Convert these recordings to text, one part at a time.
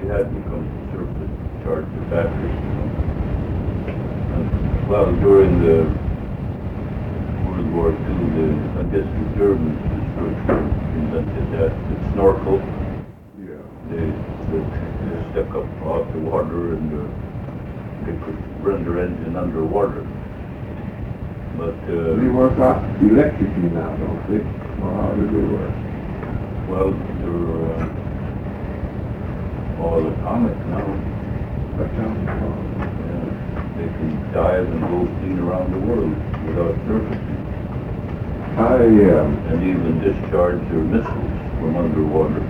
had to come to surface to charge the batteries. And, well, during the World War II, I guess the Germans invented that, the snorkel. Yeah. They stuck up off the water and they could run their engine underwater. But They work off electrically now, don't they? Or how do they work? well, they're all atomic now. Yeah. They can dive and go clean around the world without surfacing, and even discharge their missiles from underwater.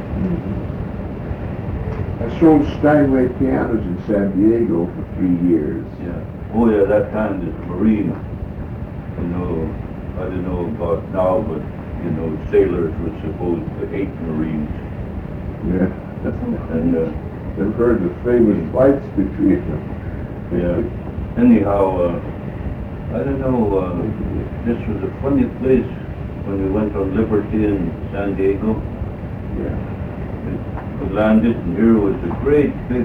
I sold Steinway pianos in San Diego for 3 years. Yeah. Oh yeah, that time the Marine, you know, I don't know about now, but you know, sailors were supposed to hate Marines. Yeah. And I've heard the famous fights between them. yeah. Anyhow, I don't know, this was a funny place when we went on Liberty in San Diego. Yeah. We landed, and here was a great big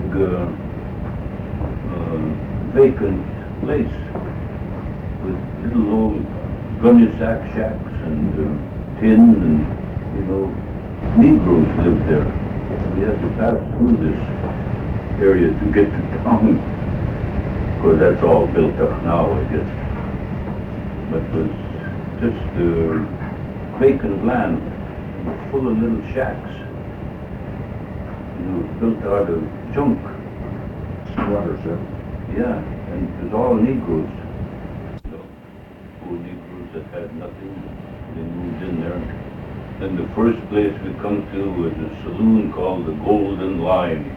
vacant place with little old gunny sack shacks and tin, and you know, Negroes lived there. We had to pass through this area to get to town. Of course, that's all built up now, I guess. But it was just vacant land, full of little shacks. You know, built out of junk. Squatters, huh? Yeah, and it was all Negroes. So, poor Negroes that had nothing, they moved in there. And the first place we come to was a saloon called the Golden Lion.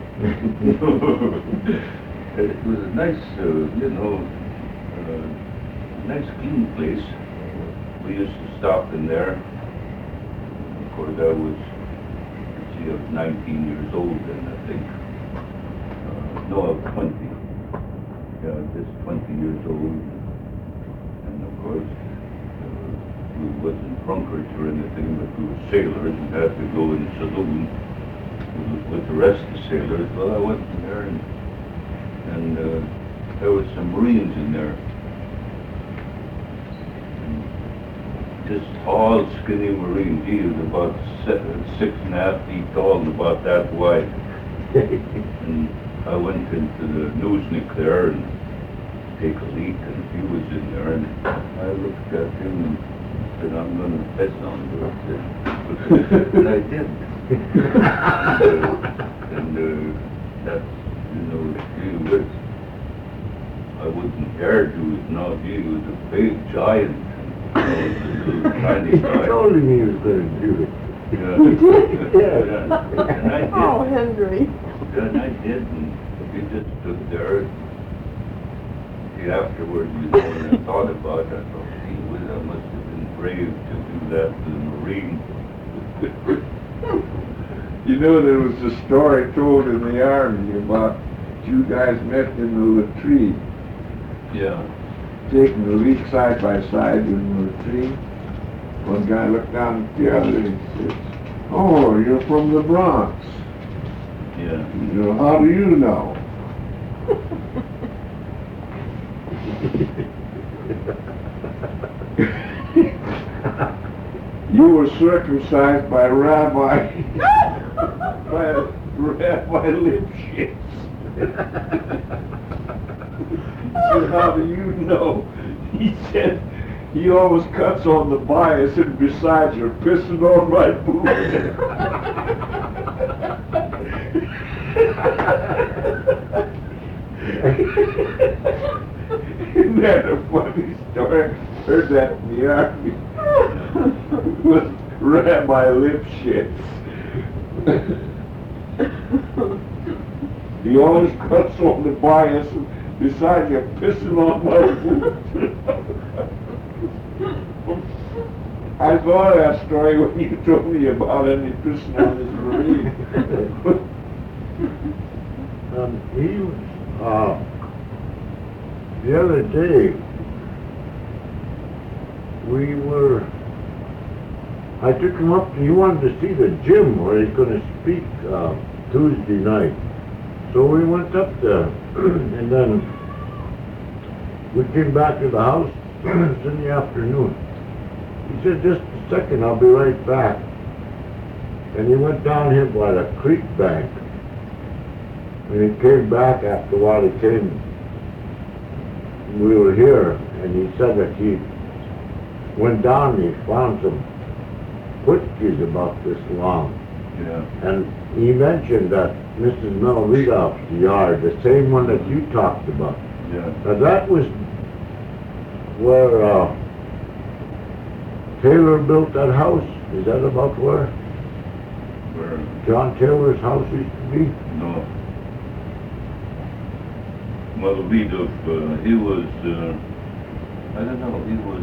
It was a nice, you know, nice clean place. We used to stop in there. Of course, I was 19 years old then, I think. No, I was 20. Yeah, just 20 years old. And of course, we wasn't drunkards or anything, but we were sailors and had to go in the saloon with the rest of the sailors. Well, I went in there and there was some Marines in there. And just tall, skinny Marine. He was about 6.5 feet tall and about that wide. And I went into the newsnik there and take a leak, and he was in there, and I looked at him and said, I'm going to piss on you. And I did. and that's, you know, he was, I wouldn't dare do it now. He was a big giant. You know, a little tiny guy. He told him he was going to do it. Yeah. Yeah. And I did. Oh, Henry. And I did, and he just stood there. Afterwards, you know, when I thought about it, I thought, gee whiz, I must have been brave to do that to the Marine. You know, there was a story told in the Army about 2 guys met in the latrine, Yeah. taking the leak side by side in the latrine. One guy looked down at the other and he says, oh, you're from the Bronx. Yeah. You know, how do you know? You were circumcised by Rabbi Lipschitz. He said, how do you know? He said, he always cuts on the bias, and besides, you're pissing on my boot. Isn't that a funny story? Heard that in the Army. With Rabbi Lipschitz. He always cuts on the bias, and besides, you're pissing on my boot. I thought of that story when you told me about him pissing on his Marine. He was, the other day, I took him up, he wanted to see the gym where he's going to speak Tuesday night. So we went up there, and then we came back to the house. It's in the afternoon. He said, "Just a second, I'll be right back." And he went down here by the creek bank. When he came back after a while, he came, we were here, and he said that he went down and he found some whiskies about this long. Yeah. And he mentioned that Mrs. Melvidoff's yard, the same one that you talked about. Yeah. Now that was where Taylor built that house. Is that about where Where? John Taylor's house used to be? No. Malvidov, he was, I don't know, he was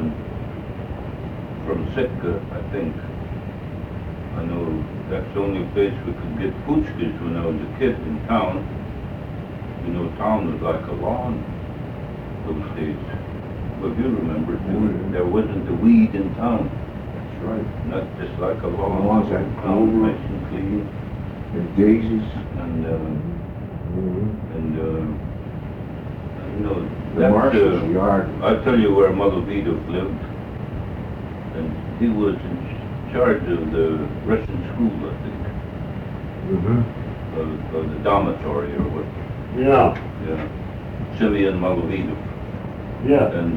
from Sitka, I think. I know that's the only place we could get puchkas when I was a kid in town. You know, town was like a lawn those days. Well, you remember too, there wasn't a weed in town. That's right. Not just like a lawn. Lawns had Town clover. nice and clean. And daisies. And, you know, The that's, marshal's yard. I'll tell you where Mother Vidov lived. And he was in charge of the Russian school, I think, Mm-hmm. of the dormitory or what, Yeah, yeah. Simeon Malvidov. yeah. And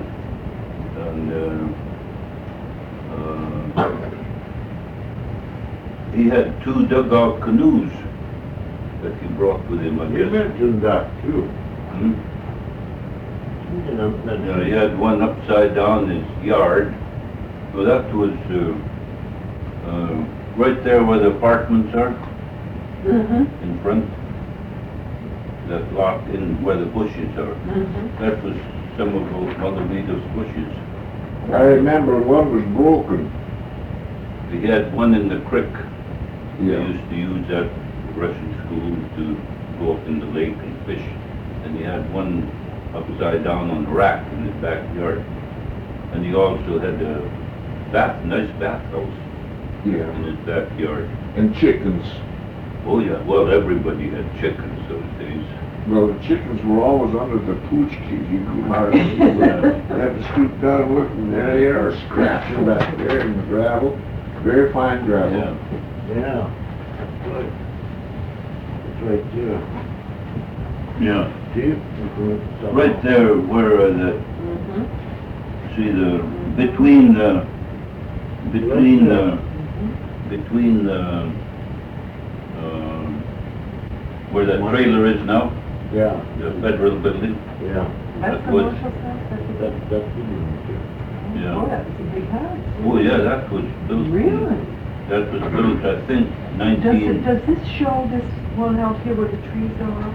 he had 2 dugout canoes that he brought with him, I You guess. mentioned that too. Hmm? You know, Yeah, he had one upside down his yard. So that was right there where the apartments are, in front. That lot in where the bushes are. That was some of Mother Vidov's bushes. I remember one was broken. He had one in the creek. They Yeah. used to use that Russian school to go up in the lake and fish. And he had one upside down on a rack in his backyard. And he also had a nice bathhouse Yeah. in his backyard. And chickens. Oh yeah, well, everybody had chickens those days. Well, the chickens were always under the pooch keys. You could hardly see them. You had to stoop down and look, and there they are, scratching back there in the gravel. Very fine gravel. Yeah. Yeah. That's right. It's right there. Yeah. See? Right there where see between where that trailer is now, Yeah, the federal building. yeah. That That's the was- Marshall's house? That's the one there. Yeah. Oh, that was a big house. Oh yeah, that was built. Really? That was built, I think, Does this show this one out here where the trees are?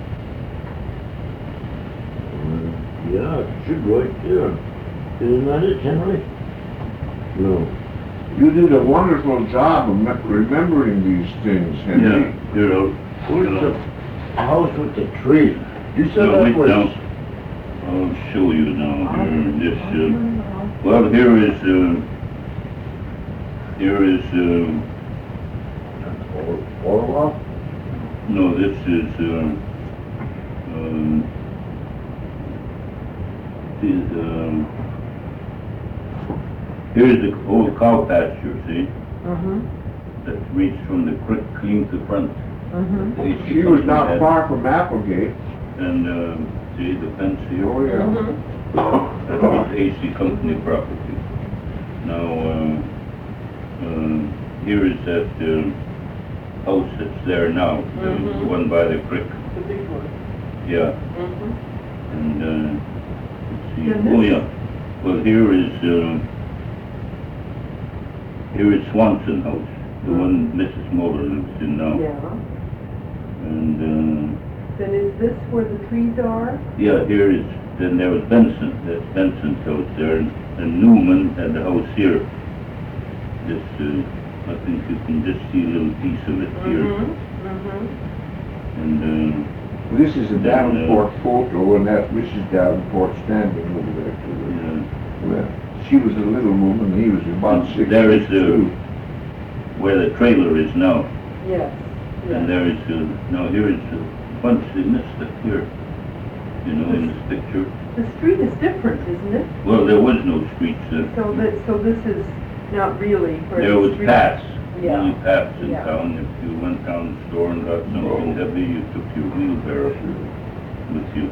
Yeah, it should right there. Isn't that it, Henry? No. You did a wonderful job of remembering these things, Yeah, Henry. you know. Where's the house with the tree? You said No, that wait, was... now. I'll show you now I here, don't this, know. well, here is, Orloff? no, this is, here's the old cow pasture, see, that reached from the creek clean to front. The AC She was company not had- far from Applegate. And, see the fence here? Oh, yeah. That was AC company property. Now, here is that, house that's there now, the one by the creek, The big one. yeah. Mm-hmm. And, let's see, And oh this- yeah, well, here is Swanson House, the one Mrs. Moller lives in now. Yeah. And, Then is this where the trees are? yeah, here is, then there was Benson, that's Benson's house there, and Newman had the house here. This, I think you can just see a little piece of it here. And, This is a Davenport photo, and that's Mrs. Davenport standing over there to the left. She was a little woman, he was about 6'2". there is where the trailer is now. Yes. And there is, now here is a bunch they missed it here, you know, in this picture. The street is different, isn't it? Well, there was no streets there. So this is not really where There the was street- paths, Yeah. only paths in Yeah. town. If you went down the store and got something heavy, you took your wheelbarrow with you.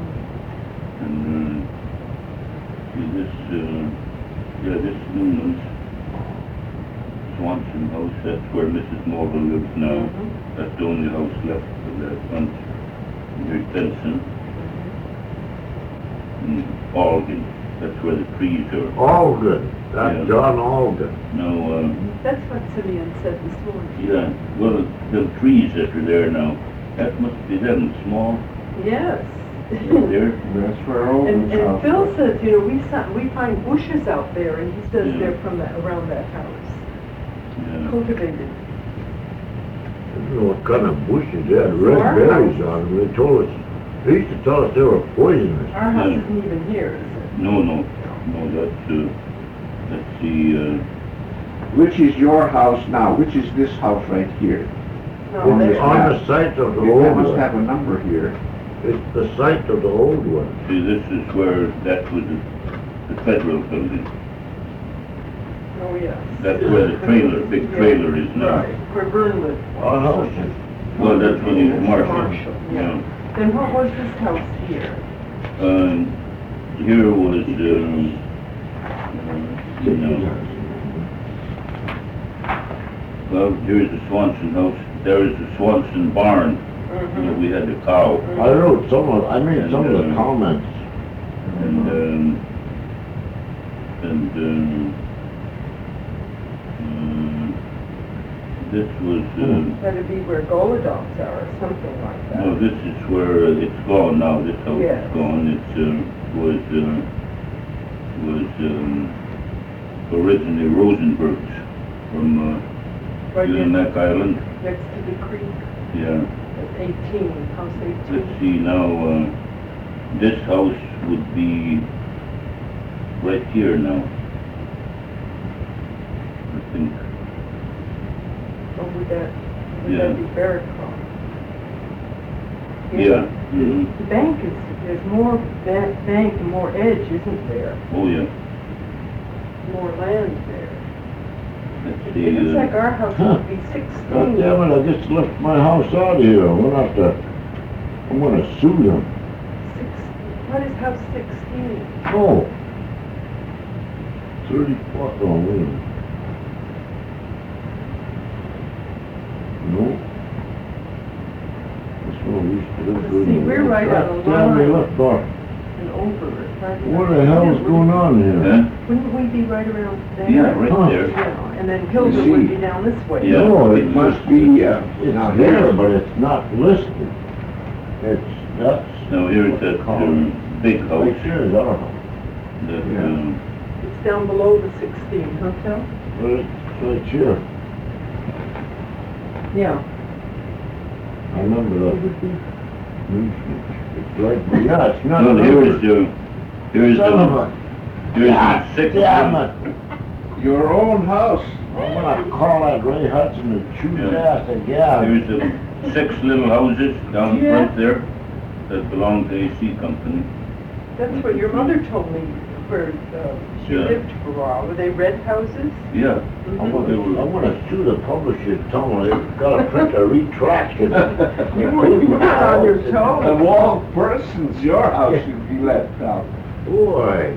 And, see this, this Newman's Swanson House, that's where Mrs. Morgan lives now. Mhm. That's the only house left of that bunch. And here's Benson. And Alden, that's where the trees are. Alden, that's Yeah. John Alden. Now, That's what Simeon said this morning. yeah, well, the trees that are there now, that must be them, small, Yes. there. That's where Olden's And house Phil was. says, we find bushes out there, and he says Yeah. they're from around that house, Yeah. cultivated. I don't know what kind of bushes, they had red Our berries house. on them, they told us, they used to tell us they were poisonous. Our house Yeah. isn't even here, is it? No, that's the, Which is your house now? Which is this house right here? No, On there's the map. site of the They old must one, have a number here. it's the site of the old one. see, this is where, that was the federal building. Oh, yes. That's where the trailer, big trailer is now. Right, where Vern lived. Our house. Well, that's when he was Marshall. Marshall, yeah. Yeah. Then what was this house here? Here was, you know, well, here's the Swanson house, there is the Swanson barn, you know, we had the cow, I wrote I made some of the comments. and, this was, That'd be where Golodogs are, or something like that. no, this is where it's gone now, this house Yes. is gone, was originally Rosenberg's from, Right Unimak Island, next to the creek, yeah. at 18, house 18. Let's see now, this house would be right here now. I think, Or would that Yeah. be Barrett Cross? yeah, mhm, The bank is, there's more bank and more edge, isn't there? oh yeah, More land there. let's see, It looks like our house would be God 16. damn it, I just left my house out of here, I'm gonna sue them. What is house 16? Oh. 34, oh, wait a minute. No. This one we used to live good. See, we're right on the Damn, we line. left off. And over it. right What around- the hell is going on here? huh? Wouldn't we be right around there? Yeah, right Huh. there, Yeah, and then Hilda You would see. be down this way. Yeah. No, It must be, It's now there, here. but it's not listed. That's now here's that, big house, right here is our house. that, Yeah. It's down below the 16, huh, Phil? But it's right here. Yeah. I remember It that. would be, It's like, yeah, it's not. well, here's Son of the, a, here's God the sixth damn one. it. Your own house. I'm gonna call that Ray Hudson and chew his Yeah. ass again. Here's the 6 little houses down Yeah. front there that belong to AC Company. that's what your mother told me, where she Yeah. lived for a while. Were they red houses? Yeah, I'm Mhm. gonna sue the publisher, tell them they've gotta print a retraction. You were on your toes. Of all persons, your house should be left out. Boy,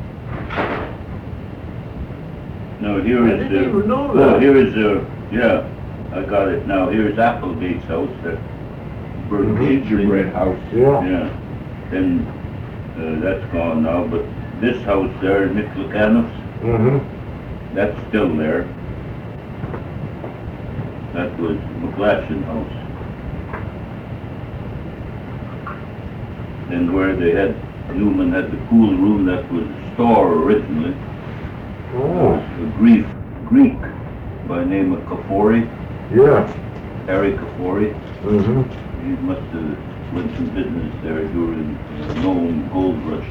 now here I is didn't even know well, that. here is yeah, I got it now. Here's Applegate's house, that Bert Gates. Gingerbread house. Yeah. Yeah, and that's gone now, but this house there, Nick Lucanus, Mm-hmm. that's still there. That was McGlashan House. And where they had, Newman had the cool room, that was a store originally. Oh, A Greek by name of Kafori, yeah. Harry Kafori. Mm-hmm. He must have went some business there during the Nome Gold Rush.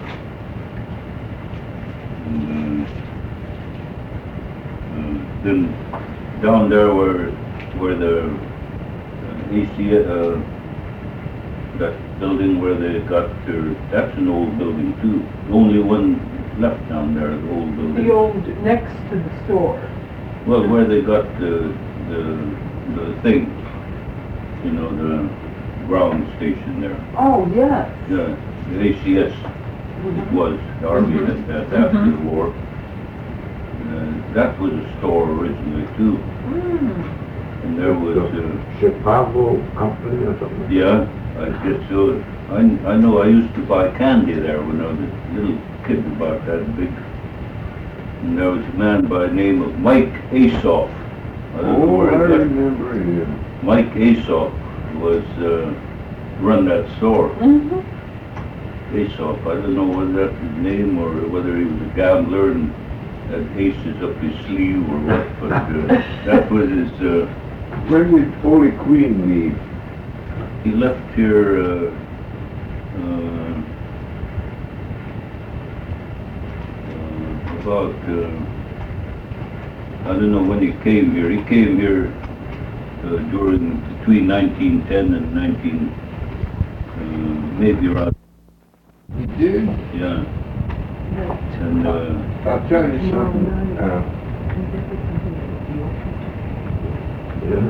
And then down there where the AC, that building where they got their, that's an old building too. The only one left down there, the old building. The old, next to the store. Well, where they got the thing, you know, the ground station there. Oh, yes. Yeah, the ACS, it was, the Army had that after the war. That was a store originally too, Mm. and there was, Chicago company or something? yeah, I guess so. I know I used to buy candy there when I was a little kid, about that big. And there was a man by the name of Mike Asoff. I don't know Oh, where I he got. remember him. Mike Asoff was, run that store. Mm-hmm. Asoff, I don't know whether that's his name or whether he was a gambler and had aces up his sleeve or what, but, that was his, When did Holy Queen leave? he left here, about, I don't know when he came here. He came here between 1910 and 19, maybe around, He did? yeah. And, I'll tell you something. Yeah.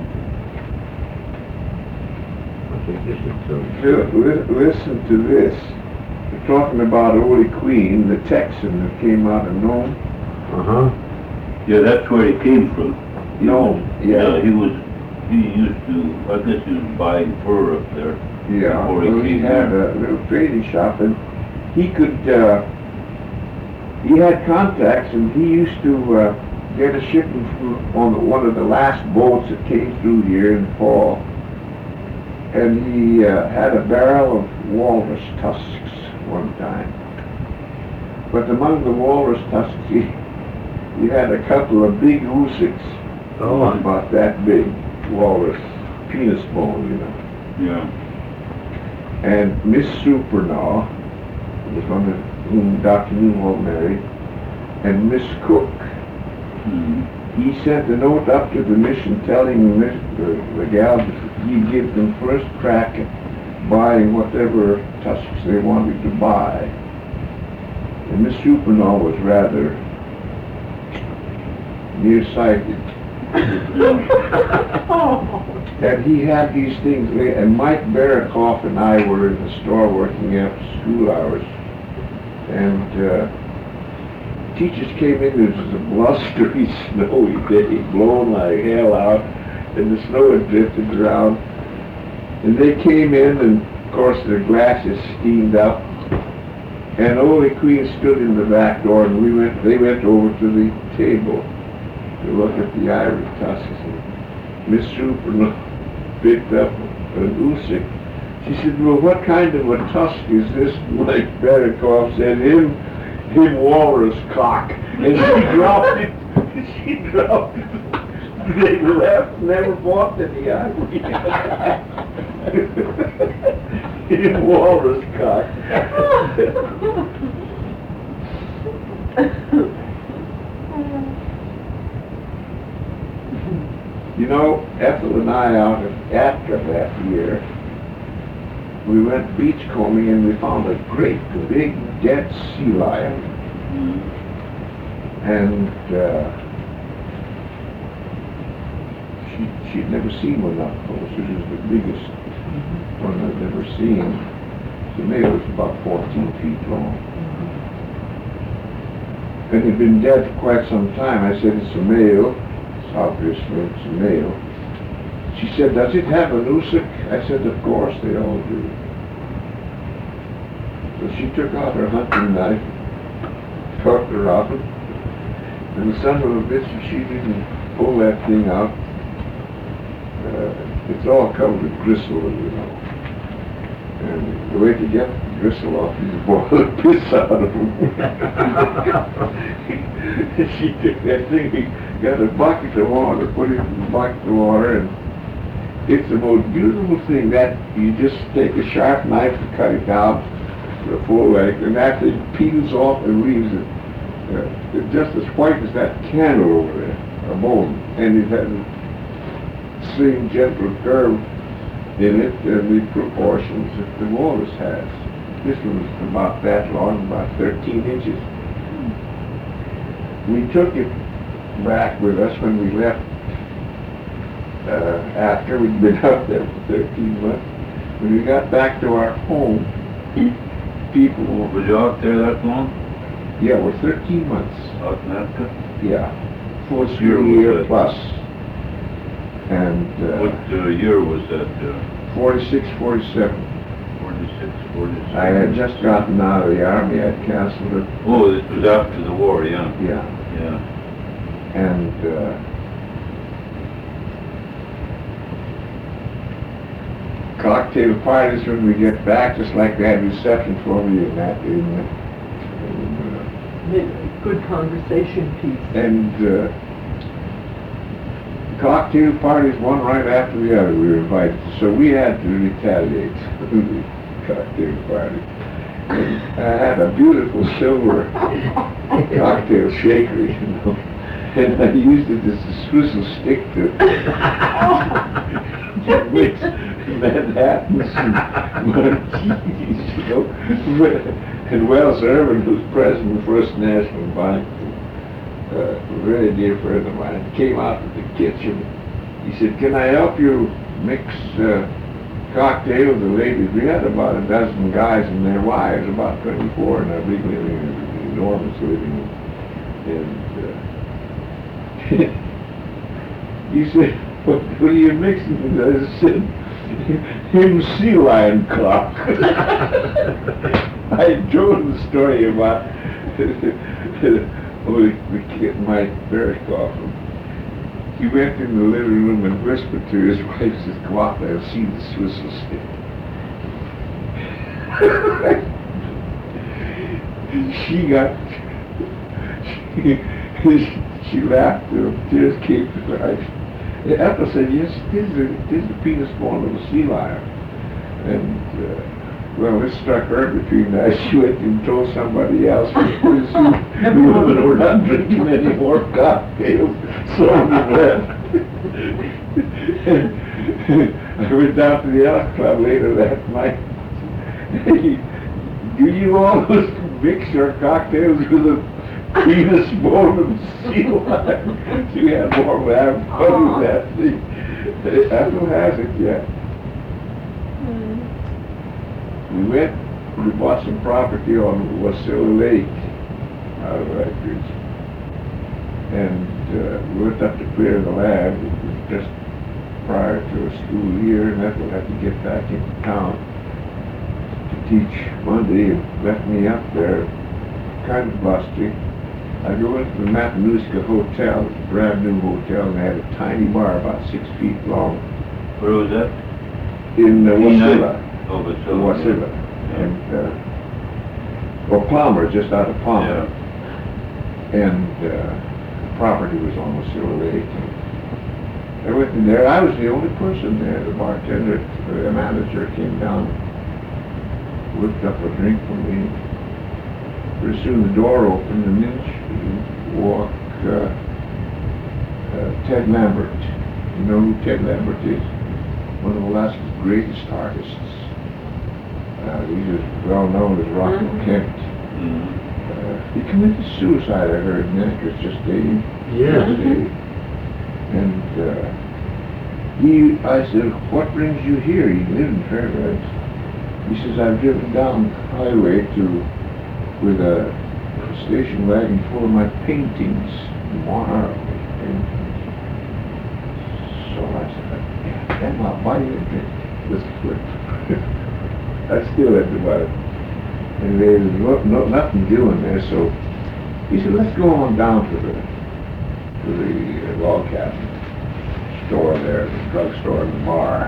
I think this is so. Listen to this. We're talking about Holy Queen, the Texan that came out of Nome. Uh-huh. yeah, that's where he came from. He Nome, was- yeah. he used to, I guess he was buying fur up there. Yeah, Before he well, he came had here. a little trading shop, and he could, he had contacts, and he used to get a shipment on one of the last boats that came through here in the fall. And he had a barrel of walrus tusks one time. But among the walrus tusks, he had a couple of big oosiks, Oh. about that big, walrus, penis bone, you know. Yeah. And Miss Supernaw was one of whom Dr. Newhall married, and Miss Cook. Mhm. He sent a note up to the mission telling the gal that he'd give them first crack at buying whatever tusks they wanted to buy. And Miss Supernaw was rather nearsighted. Oh. And he had these things, and Mike Barakoff and I were in the store working after school hours. And teachers came in, it was a blustery, snowy day, blowing like hell out, and the snow had drifted around. And they came in, and of course their glasses steamed up. And Holy Queen stood in the back door, and they went over to the table to look at the ivory tusks. And Miss Super picked up an oosik. She said, well, what kind of a tusk is this? Mike Barakoff said, him walrus cock. And she dropped it. She dropped it. They left, never bought any ivory. Him walrus cock. You know, Ethel and I after that year, we went beachcombing and we found a great big dead sea lion. Mhm. And she'd never seen one up close. It was the biggest one I'd ever seen. The male was about 14 feet long. And he'd been dead for quite some time. I said, it's a male. It's obviously it's a male. She said, does it have an oosik? I said, of course they all do. So she took out her hunting knife, cut her off, and the son of a bitch, if she didn't pull that thing out, it's all covered with gristle, you know. And the way to get the gristle off is to boil the piss out of him. She took that thing, got a bucket of water, put it in the bucket of water, and it's the most beautiful thing that you just take a sharp knife to cut it out for a full length, and that thing peels off and leaves it just as white as that candle over there, a bone. And it has same gentle curve in it and the proportions that the walrus has. This one was about that long, about 13 inches. We took it back with us when we left after we'd been out there for 13 months. When we got back to our home, people were, Was you out there that long? yeah, we're 13 months. Out in Africa? Yeah, full Year school was year that? plus. And What year was that? 46, 47. 46, 47? I had just gotten out of the army. I'd canceled it. Oh, it was after the war, yeah. Yeah, Yeah. and cocktail parties when we get back, just like they had reception for me in that. Good conversation piece. And cocktail parties, one right after the other, we were invited. So we had to retaliate for the cocktail party. And I had a beautiful silver cocktail shaker, you know, and I used it as a swizzle stick to mix Manhattans and martinis, you know. And Wells Irvin, who's president of First National Bank, a very dear friend of mine, came out to the kitchen. He said, "Can I help you mix cocktails?" The ladies, we had about a dozen guys and their wives, about 24 in our big living room, enormous living room. And he said, what are you mixing? I said, him sea lion cock. I told him the story about the kid, Mike Barraclough. He went in the living room and whispered to his wife, says, "Go out there and see the swizzle stick." She laughed till tears came to her eyes. Ethel said, "Yes, it is the penis bone of a sea lion." And, well, this struck her between the eyes. She went and told somebody else. Pretty soon, the women were not drinking any more cocktails. So we left. I went down to the Elk Club later that night. Hey, do you always mix your cocktails with a penis bone of a sea lion? She had more of that fun with that thing. Ethel has it yet. We bought some property on Wasilla Lake out of Rikers. And we went up to clear the land. It was just prior to a school year, and Ethel had to get back into town to teach Monday, and left me up there, kind of busty. I go into the Matanuska Hotel, it's a brand new hotel, and they had a tiny bar about 6 feet long. Where was that? In Wasilla. Oh, but so. Wasilla. And, or Palmer, just out of Palmer. Yeah. And the property was on Wasilla Lake. And I went in there. I was the only person there. The bartender, the manager came down, whipped up a drink for me. Pretty soon the door opened, and in walked Ted Lambert. You know who Ted Lambert is? One of Alaska's greatest artists. He was well known as Rocco Kent. He committed suicide, I heard, in Anchorage just yesterday. And I said, "What brings you here?" He lived in Fairbanks. He says, "I've driven down the highway with a station wagon full of my paintings, Moir paintings." So I said, "Damn, I'll buy you a drink." This quick. I still had to buy it. And there was nothing doing there, so he said, "Let's go on down to the log cabin store there, the drugstore and the bar."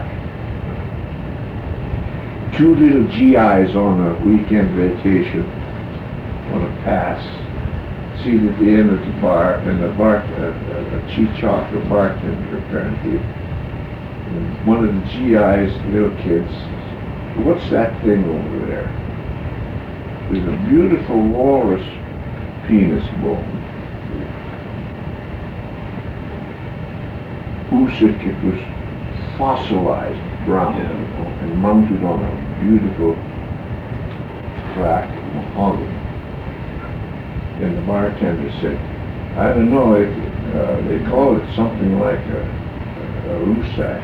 Two little GIs on a weekend vacation on a pass, seated at the end of the bar, and a chief chocolate bartender apparently. And one of the GIs, little kids, "What's that thing over there?" There's a beautiful walrus penis bone. Usyk, it was fossilized brown, Yeah. and mounted on a beautiful plaque of mahogany. And the bartender said, I don't know, they call it something like a Rusak.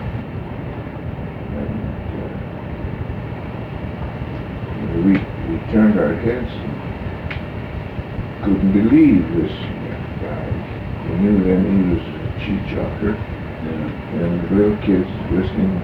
And we turned our heads and couldn't believe this guy. We knew then he was a cheechako, Yeah. and the little kids listening.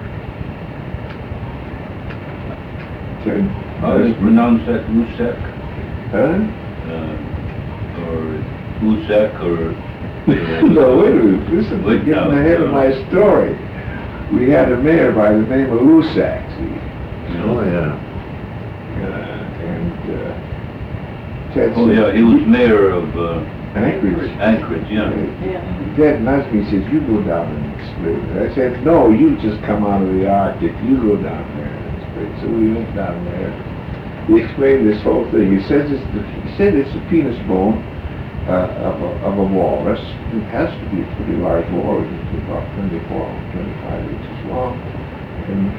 How do you pronounce that? Rusak? Huh? Or Usak or... No, wait a minute, listen, we're Wait, getting no, ahead of no. my story. We had a mayor by the name of Lusak, see? Oh, yeah. And Ted Oh, said, yeah, he was mayor of Anchorage. Anchorage, yeah. Ted nudged me, says, you go down and explain it. I said, no, you just come out of the Arctic, you go down there and explain. So we went down there. He explained this whole thing. He said it's a penis bone of a walrus. It has to be a pretty large walrus. It's about 24, 25 inches long. And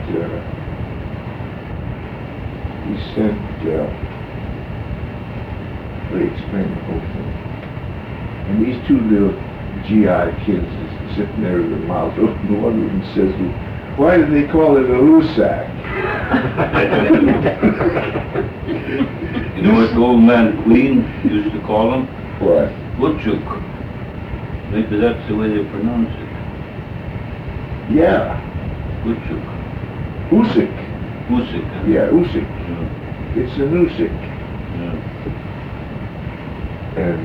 he said, they explained the whole thing. And these two little GI kids is sitting there with their mouths open. One of them says, why do they call it a Lusak? You know what the old man Queen used to call him? What? Woodchuck. Maybe that's the way they pronounce it. Yeah, Woodchuck. Usik. Usik. Huh? Yeah, Usik. Yeah. It's an Usik. Yeah. And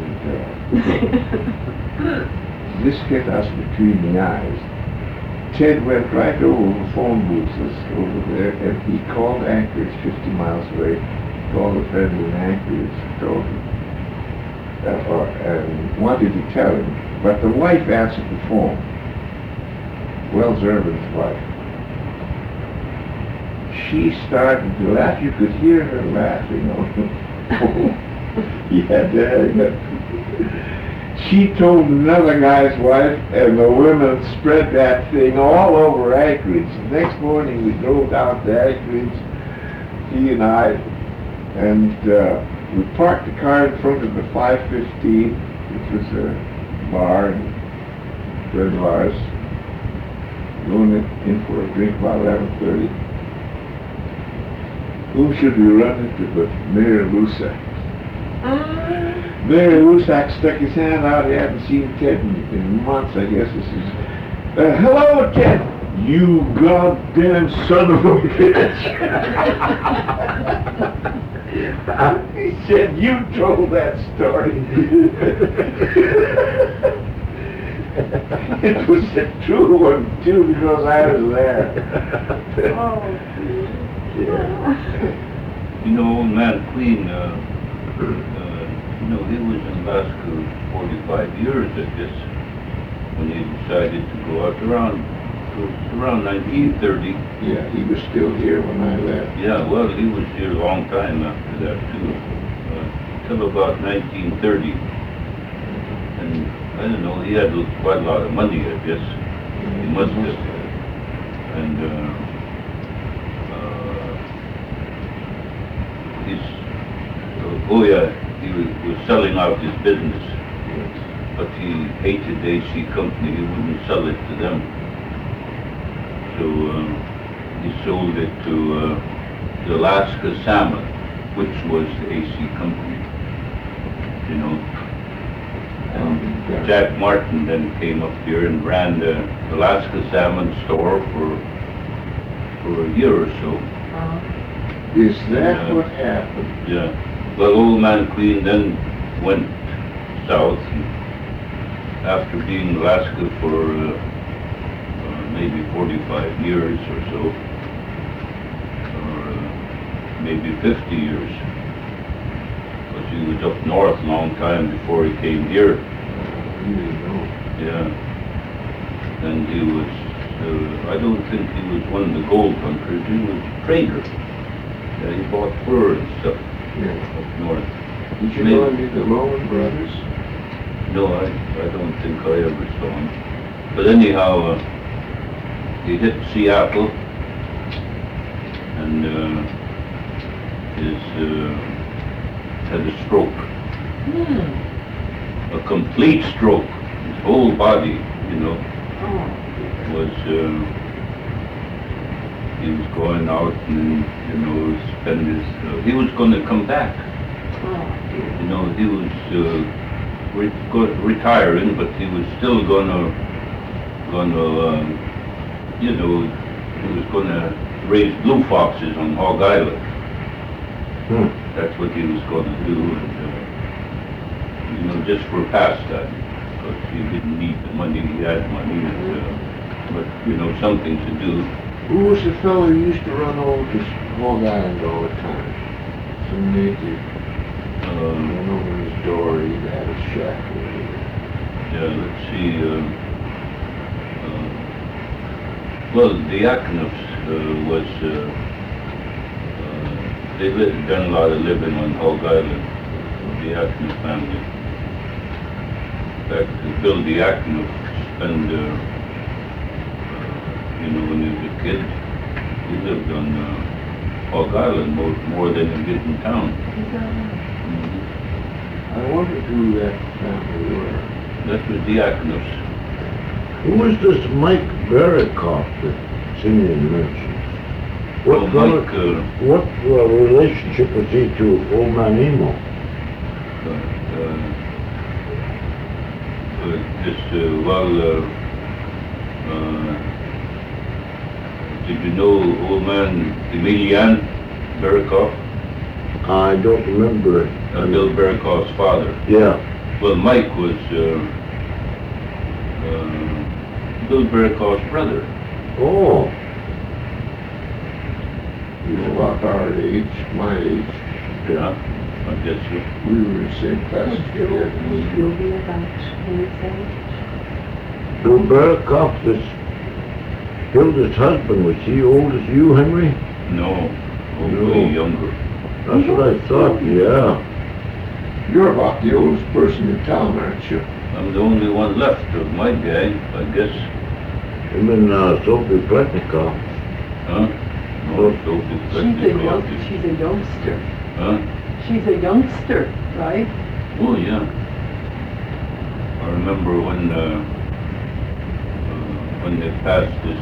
this hit us between the eyes. Ted went right over the phone booths over there, and he called Anchorage 50 miles away, called a friend in Anchorage, told him, and wanted to tell him, but the wife answered the phone, Wells Irvin's wife. She started to laugh. You could hear her laughing on the phone. He had to hang up. She told another guy's wife, and the women spread that thing all over Anchorage. The next morning we drove down to Anchorage, he and I, and we parked the car in front of the 515, which was a bar and friend of ours, going in for a drink about 11:30. Whom should we run into but Mayor Lusak? Mayor Lusak stuck his hand out. He hadn't seen Ted in months, I guess. He says, hello, Ted. You goddamn son of a bitch. He said, you told that story. It was a true one, too, because I was there. You know, old man Queen, you know, he was in Alaska 45 years, I guess, when he decided to go out around 1930. Yeah, he was still here when I left. Yeah, well, he was here a long time after that, too, till about 1930. And I don't know, he had quite a lot of money, I guess. He must have. And he was selling out his business, but he hated AC Company. He wouldn't sell it to them. So he sold it to the Alaska Salmon, which was the AC Company, you know. And Jack Martin then came up here and ran the Alaska Salmon store for a year or so. Is that what happened? Yeah. Well, old man Queen then went south, and after being in Alaska for maybe 45 years or so, or maybe 50 years, because he was up north a long time before he came here. Yeah. And he was, I don't think he was one of the gold hunters, he was a trader. Yeah, he bought fur and stuff. Yeah. Up north. Did you know any of the Lohan brothers? No, I don't think I ever saw him. But anyhow, he hit Seattle, and had a stroke, a complete stroke. His whole body, was. He was going out and spend his. He was going to come back. He was retiring, but he was still gonna. He was gonna raise blue foxes on Hog Island. That's what he was gonna do, and just for pastime, because he didn't need the money. He had money, but something to do. Who was the fellow who used to run over to Hog Island all the time? Some native. Went over his door, he had a shack over there. Yeah, let's see. Well, the Acknuffs was. They done a lot of living on Hog Island. The Acknuff family. In fact, Bill the Acknuff spent. When he was a kid, he lived on Hog Island more than he did in town. I wondered who that family were. That was the Acknuffs. Who is this Mike Barakoff that Simeon mentions? What relationship was he to Old Man Emo? Did you know Old Man Emilian Barakoff? I don't remember. Bill Barakoff's father. Yeah. Well, Mike was Bill Barakoff's brother. Oh. He was about our age, my age. Yeah, I guess so. We were in the same class together. You'll be about his age. Bill Barakoff, Hilda's husband, was he old as you, Henry? No, No. way younger. That's what I thought, yeah. You're about the oldest person in town, aren't you? I'm the only one left of my gang, I guess. Him and Sophie Pletnikoff. Huh? No, Sophie Pletnikoff. She's a youngster. Huh? She's a youngster, right? Oh, yeah. I remember when they passed this.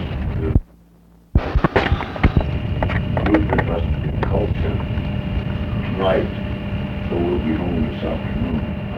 Rupert must be culture. Right. So we'll be home this afternoon.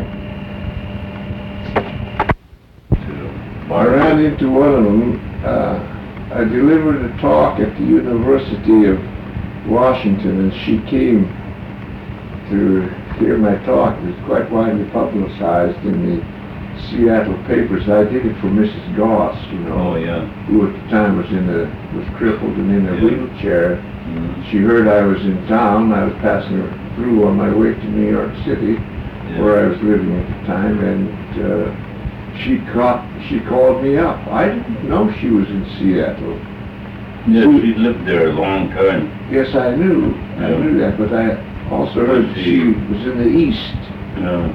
I ran into one of them. I delivered a talk at the University of Washington, and she came to hear my talk. It was quite widely publicized in the Seattle papers. I did it for Mrs. Goss, Oh, yeah. who at the time was crippled and in a Yeah. wheelchair. Mhm. She heard I was in town. I was passing through on my way to New York City, Yeah. where I was living at the time, and she called me up. I didn't know she was in Seattle. Yeah, she lived there a long time. Yes, I knew that, but I also heard she was in the East. Yeah.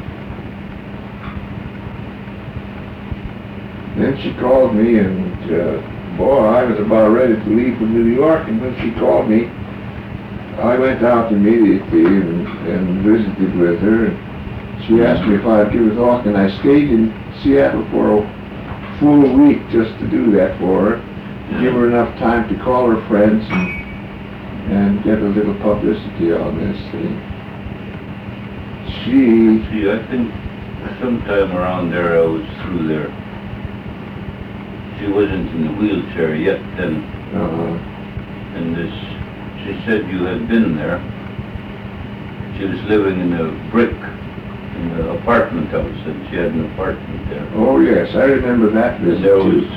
Then she called me, and boy, I was about ready to leave for New York, and when she called me, I went out immediately and visited with her. And she asked me if I'd give a talk, and I stayed in Seattle for a full week just to do that for her, give her enough time to call her friends and get a little publicity on this thing. See, I think sometime around there I was through there. She wasn't in the wheelchair yet then, and she said you had been there. She was living in a apartment house, and she had an apartment there. Oh yes, I remember that And visit there too. was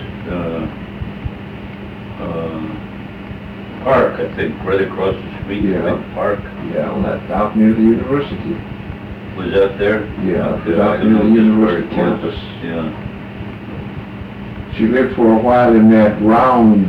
park, I think, right across the street, Yeah. big park. Yeah, well, that's out near the university. Was that there? Yeah, it was I out near know the just university where it was. campus. Yeah. She lived for a while in that round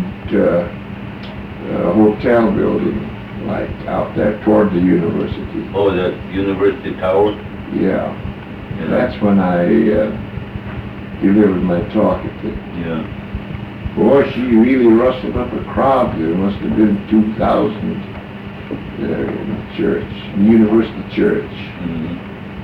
hotel building, like out there toward the university. Oh, that University Tower? Yeah, Yeah. that's when I delivered my talk at the Yeah. Boy, she really rustled up a crowd. There must have been 2,000 there in the church, the Universal Church. Mhm.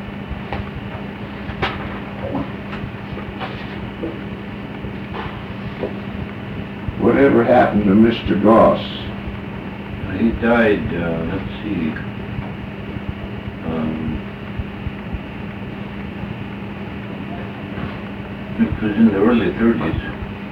Whatever happened to Mr. Goss? He died, let's see, it was in the early 30s.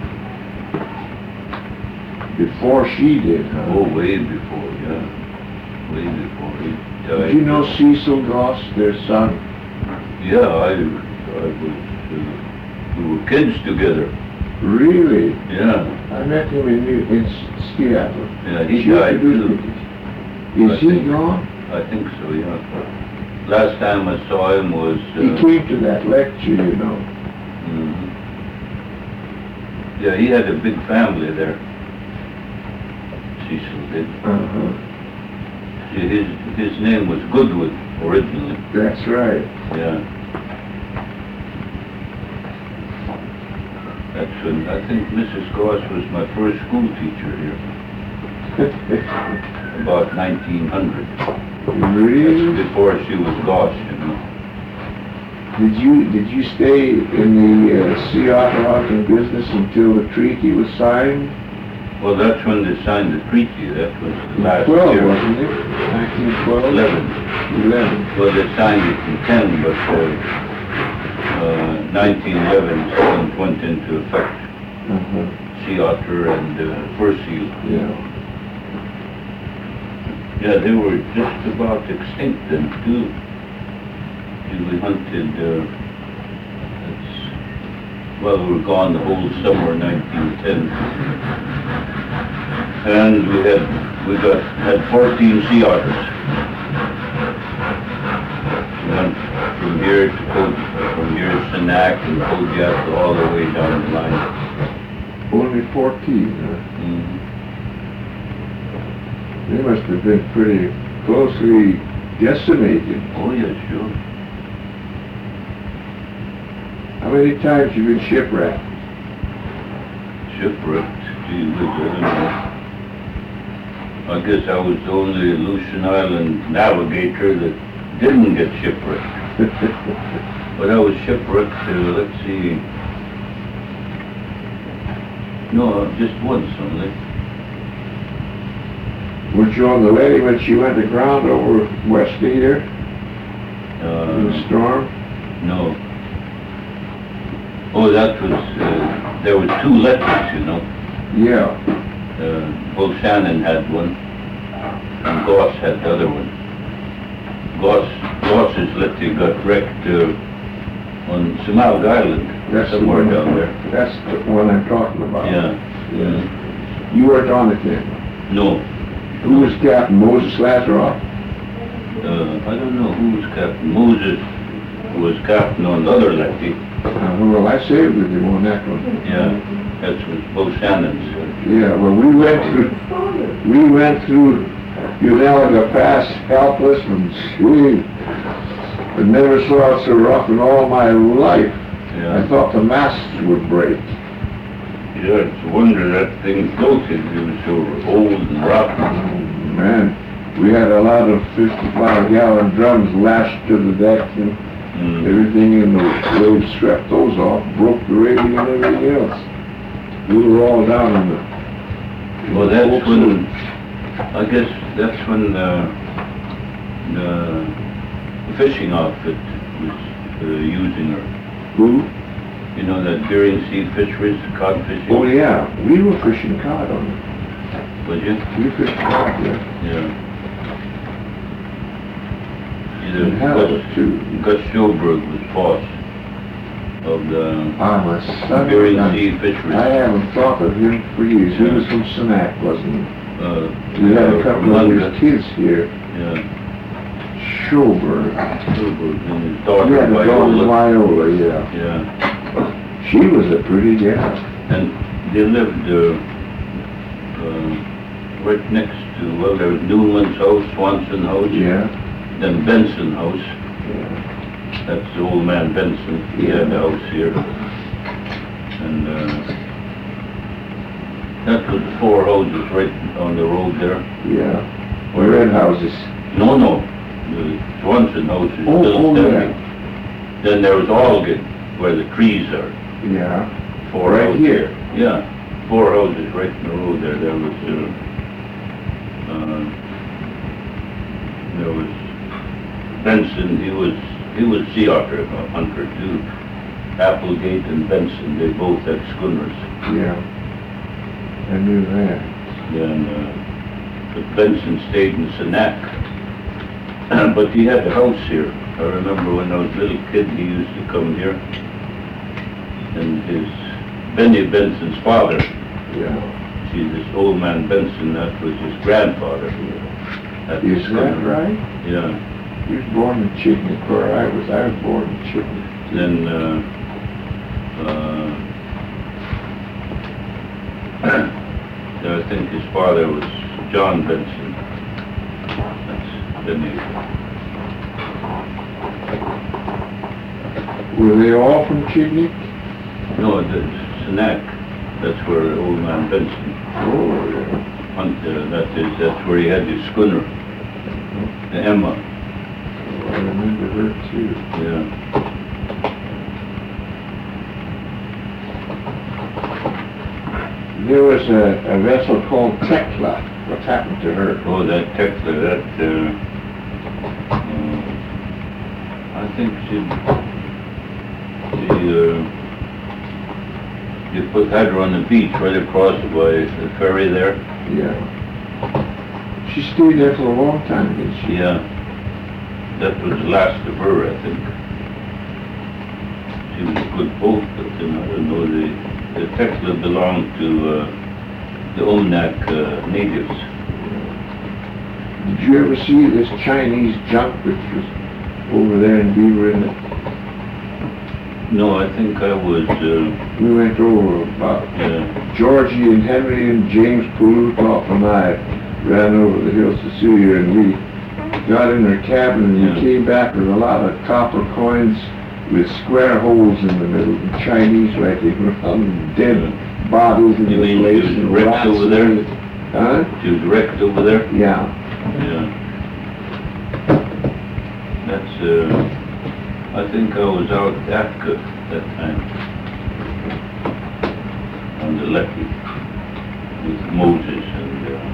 Before she did, huh? Oh, way before, yeah. Way before he died. Did you know Cecil Goss, their son? Yeah, I was, we were kids together. Really? Yeah, I met him in Seattle. yeah, he She died introduced too. me. Is I he think- gone? I think so, yeah. Last time I saw him was, He came to that lecture, you know. mhm. Yeah, he had a big family there. Cecil did. Uh-huh. His name was Goodwin originally, That's right. yeah. That's when, I think Mrs. Goss was my first school teacher here, about 1900. Really? That's before she was Goss, you know. Did you stay in the Sea Otter business until the treaty was signed? Well, that's when they signed the treaty, that was the last 12, year. wasn't it? 1912? 11. 11. Well, they signed it in 10, but 1911 it went into effect. Uh-huh. Sea otter and fur seal. Yeah. Yeah, they were just about extinct then too. We hunted, well, we were gone the whole summer 1910. And we had 14 sea otters. We went from here to Senac and Kodiak all the way down the line. Only 14, huh? Mhm. They must have been pretty closely decimated. Oh, yeah, sure. How many times you been shipwrecked? Shipwrecked, gee whiz, I don't know. I guess I was the only Aleutian Island navigator that didn't get shipwrecked. But I was shipwrecked, let's see, no, just once only. Weren't you on the lady when she went aground over west of here in the storm? No. Oh, that was, there was two letters, you know. Yeah. Bull Shannon had one, and Goss had the other one. Goss's letty got wrecked on Samalg Island, That's the somewhere one. down there. That's the one I'm talking about. Yeah. Yeah. You weren't on it then? No, Who was Captain? Moses Lazaroff? I don't know who was captain. Moses was captain on the other letty. Well, I saved with him on that one. Yeah, that was Bull Shannon's. Yeah, well, we went through Unalaga Pass helpless, and we I never saw it so rough in all my life. I Yeah. thought the masts would break. Yeah, it's a wonder that thing floated. It was so old and rotten. Man, we had a lot of 55-gallon drums lashed to the deck, and Mm. everything in the waves swept those off, broke the rigging and everything else. We were all down in the... Well, that's forecastle. when, I guess that's when the fishing outfit was using her. Who? You know, that Bering Sea fisheries, cod fishing? Oh, yeah, we were fishing cod on it. Was you? We fished cod, yeah. Yeah. In Either Halibut, too. Gus Schoberg was boss of the Ah, my son. Bering I Sea fisheries. haven't thought of him for years. He Yeah. was from Senac, wasn't he? We We had a couple of his kids here. Yeah, Schoberg. Schoberg and his He daughter had a daughter, Viola. Viola, yeah. Yeah, She was a pretty gal. and they lived right next to, well, there was Newman's house, Swanson House, Yeah. then Benson House. Yeah. That's the old man Benson. He had a house here. And That was the 4 houses right on the road there. Yeah. The red houses. No, the Swanson house is still standing. Then there was Algate, where the trees are. Yeah. 4 Right houses. here. Yeah, 4 houses right in the road there. There was Benson. He was sea otter hunter too. Applegate and Benson, they both had schooners. Yeah. I knew that. Then, but Benson stayed in Senac. But he had a house here. I remember when I was a little kid, he used to come here. And Benny Benson's father, Yeah. see, this old man Benson, that was his grandfather. Is that right? Yeah. He was born in Chignik, where I was born in Chignik. Then, I think his father was John Benson. That's Benny. Were they all from Chignik? No, Senac. That's where old man Benson Oh, yeah. hunted. That's where he had his schooner, the Emma. Oh, I remember her too. Yeah. There was a vessel called Tekla. What happened to her? Oh, that Tekla, I think you had her on the beach right across by the ferry there. Yeah. She stayed there for a long time, didn't she? Yeah. That was the last of her, I think. She was a good boat, but then I don't know, the Tekla belonged to the Omak natives. Did you ever see this Chinese junk which was over there in Beaver Inlet? No, I think I was, We went over about Georgie and Henry and James Pulutoff and I ran over the hills to see her, and we got in her cabin and we came back with a lot of copper coins with square holes in the middle, the Chinese writing around, dead bodies in You the mean place. she was and wrecked rats over in there? it. Huh? she was wrecked over there. Yeah. Yeah. That's, I think I was out at Africa that time. On the Lecky with Moses and,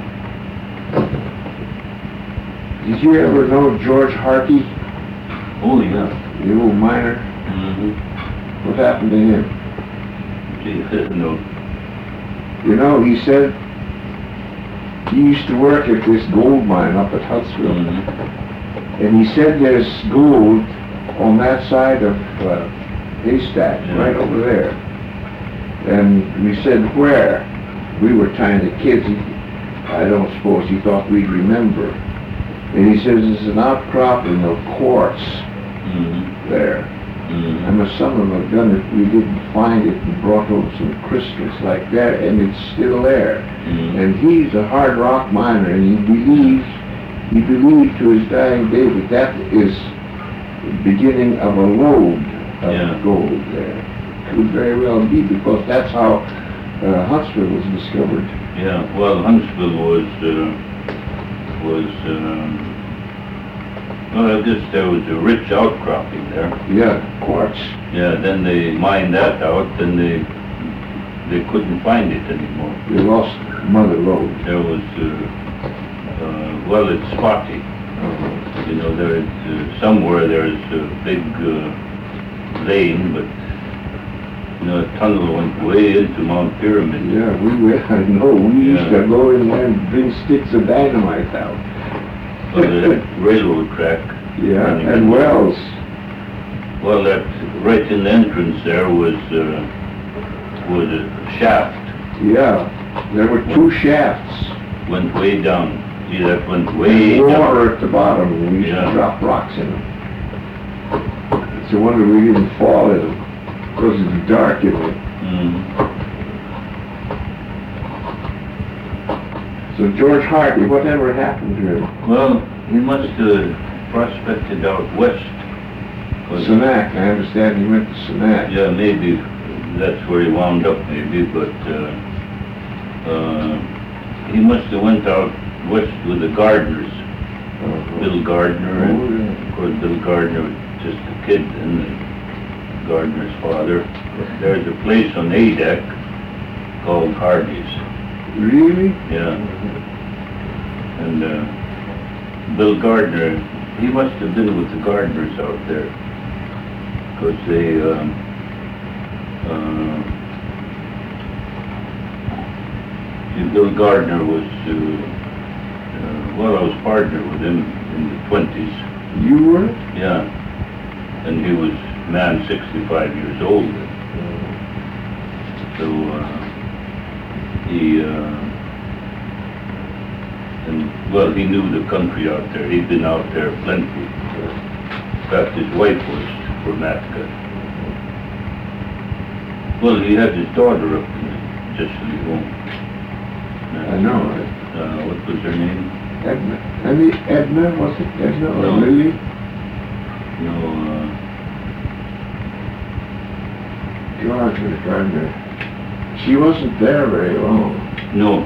Did you ever know George Harkey, oh yeah. the old miner? Mm-hmm. What happened to him? Gee, I didn't know. You know, he said he used to work at this gold mine up at Huntsville. Mm-hmm. And he said there's gold on that side of Haystack, right over there. And we said, where? We were tiny kids. I don't suppose he thought we'd remember. And he says it's an outcropping of quartz there. Mm-hmm. And the son of a gun, if we didn't find it and brought over some crystals like that, and it's still there. Mm-hmm. And he's a hard rock miner, and he believed to his dying day that that is the beginning of a lode of gold there. Could very well be, because that's how Huntsville was discovered. Yeah, well, Huntsville was, well, I guess there was a rich outcropping there. Yeah, quartz. Yeah, then they mined that out, and they couldn't find it anymore. They lost Mother Lode. There was, well, it's spotty. You know, there's somewhere there's a big vein, but you know, a tunnel went way into Mount Pyramid. Yeah, I know. We used to go in there and bring sticks of dynamite out. Or the railroad track. Yeah, running and in. wells. Well, that right in the entrance there was a shaft. Yeah, there were 2 shafts. Went way down. See, that went way down. Water at the bottom, and we used to drop rocks in them. It's a wonder we didn't fall in them, because it's dark in there. So George Harkey, whatever happened to him? Well, he must have prospected out west. Senac, I understand he went to Senac. Yeah, maybe that's where he wound up, maybe, but He must have went out west with the Gardeners, Bill Gardner, and of course Bill Gardner was just a kid and the Gardner's father. There's a place on Adak called Hardy's. Really? Yeah. And Bill Gardner, he must have been with the Gardners out there, because they, Bill Gardner was, well, I was partner with him in the 20s. You were? Yeah. And he was man 65 years old. So, he knew the country out there. He'd been out there plenty. In fact, his wife was from Matka. Well, he had his daughter up in Cicely home. I know, right? What was her name? Edna. Edna, was it Edna or No. Lily? No, Gardner. She wasn't there very long. no.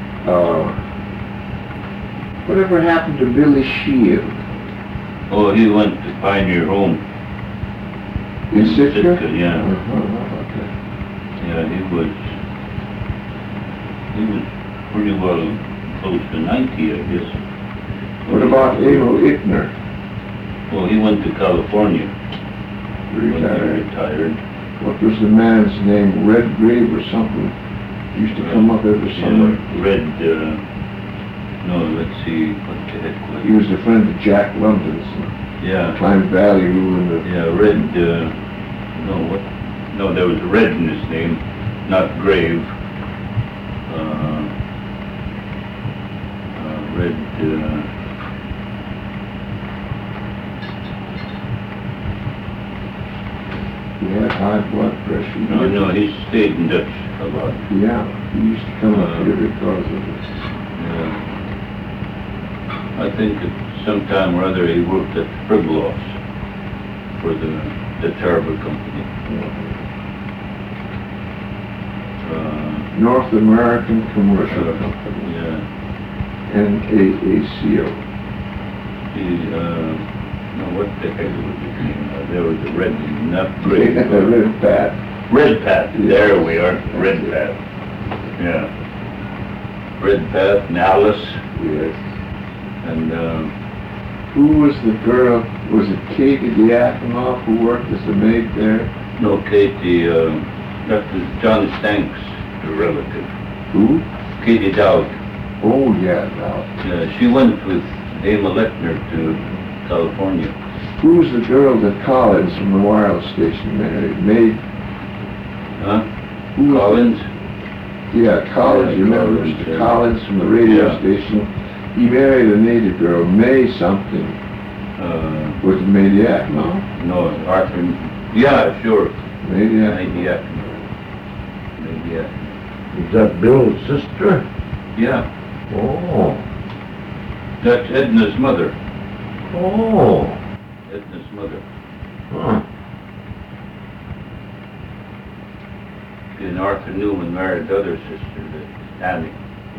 Whatever happened to Billy Shield? Oh, he went to Pioneer Home. In Sitka? Yeah. Okay. Yeah, he was pretty well close to 90, I guess. What about Emil Ickner? Well, he went to California when he Retired. retired. What was the man's name? Redgrave or something? Used to come up every summer. No, let's see, what the heck was He was a friend of Jack London's. Yeah, Climb Valley ruling the... yeah, no, there was Red in his name, not Grave. Red, He had high blood pressure. no, he stayed in Dutch a lot. Yeah, he used to come up here because of it. Yeah. I think at some time or other he worked at Fribloff's for the Tarver Company. North American Commercial Company, Yeah. NAACO. No, what the heck was his name? There was a red, not Grave. Red Pat. Red Pat, there we are, Red Pat. Yeah. Red Pat and Alice, Yes. and, Who was the girl? Was it Katie Diakonoff who worked as a maid there? no, Katie, that was John Stanks, the relative. Who? Katie Dowd. Oh, yeah, now. She went with Emil Lechner to California. Who's the girl that Collins from the wireless station married? Maid? Huh? Who was Collins? Yeah, Collins, Yeah, you remember Collins, Mr. yeah. Collins from the radio Yeah. station? He married a native girl, May something. Was it May Diakonoff? No, Arthur, yeah, sure. May Diakonoff. Maybe, Is that Bill's sister? yeah. Oh. That's Edna's mother. Oh. Edna's mother. Huh. And Arthur Newman married the other sister, Annie.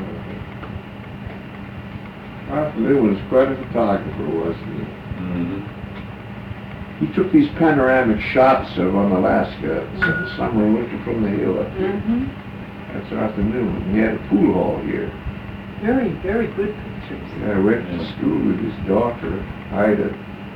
Arthur Newman was quite a photographer, wasn't he? Mm-hmm. He took these panoramic shots of on Alaska, summer and winter from the hill up here. Mm-hmm. That's Arthur Newman. He had a pool hall here. Very, very good pictures. I went to school with his daughter, Ida.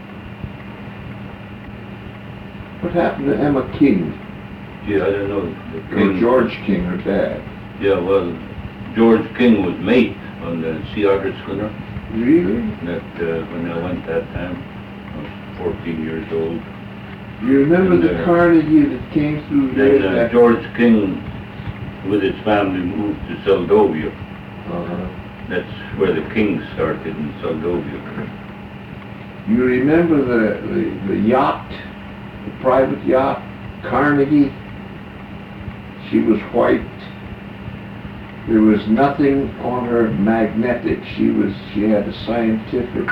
What happened to Emma King? Yeah, I don't know. Or George King, her dad. Yeah, well, George King was mate on the Sea Otter schooner. Really? That when I went that time, I was 14 years old. You remember And, the Carnegie that came through here? Then George King, with his family, moved to Seldovia. That's where the Kings started in Seldovia. You remember the yacht, the private yacht, Carnegie? She was white. There was nothing on her magnetic. She had a scientific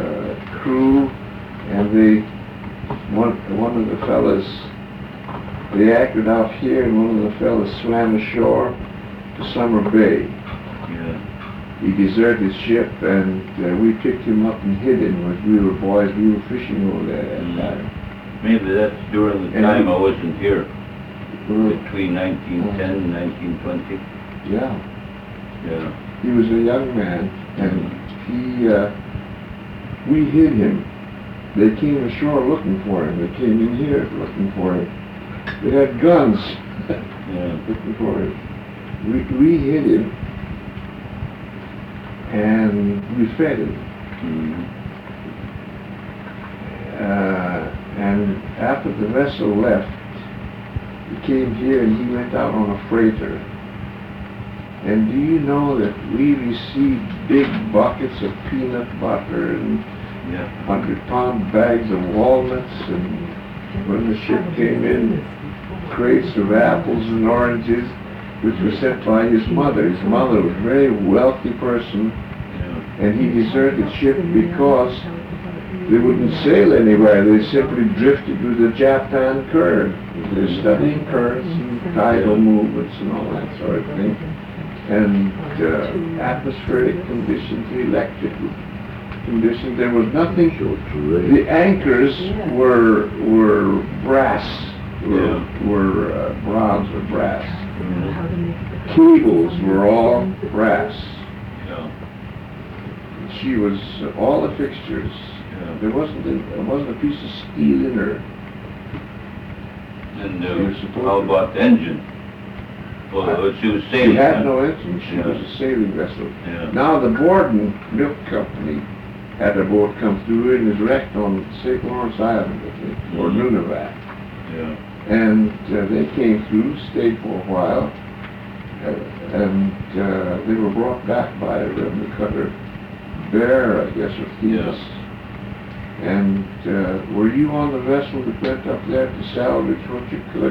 crew, and one of the fellas They anchored out here, and one of the fellas swam ashore to Summer Bay. Yeah. He deserted his ship, and we picked him up and hid him. When we were boys, we were fishing over there at that time. Maybe that's during the And time he- I wasn't here, Well, between 1910 and 1920. yeah, Yeah. he was a young man, and we hid him. They came ashore looking for him. They came in here looking for him. They had guns Yeah. looking for him. We hid him, and we fed him. Mhm. And after the vessel left, he came here and he went out on a freighter. And do you know that we received big buckets of peanut butter and Yeah. 100-pound bags of walnuts, and when the ship came in, crates of apples and oranges, which were sent by his mother. His mother was a very wealthy person, Yeah. and he deserted the ship because they wouldn't sail anywhere. They simply drifted with the Japan current. They're studying currents and tidal movements and all that sort of thing. And atmospheric conditions, electrical conditions. There was nothing. The anchors were brass, were bronze or brass. Cables were all brass. Yeah. She was all the fixtures. There wasn't a piece of steel in her. And You're supposed how to- about the engine? Well, she was She sailing. had huh? no engine. She Yeah. was a sailing vessel. Yeah. Now the Borden Milk Company had a boat come through and was wrecked on St. Lawrence Island, I think, or Mhm. Nunavut. Yeah. And they came through, stayed for a while, and they were brought back by a revenue cutter, Bear, I guess, or Thetis. And were you on the vessel that went up there to salvage what you could?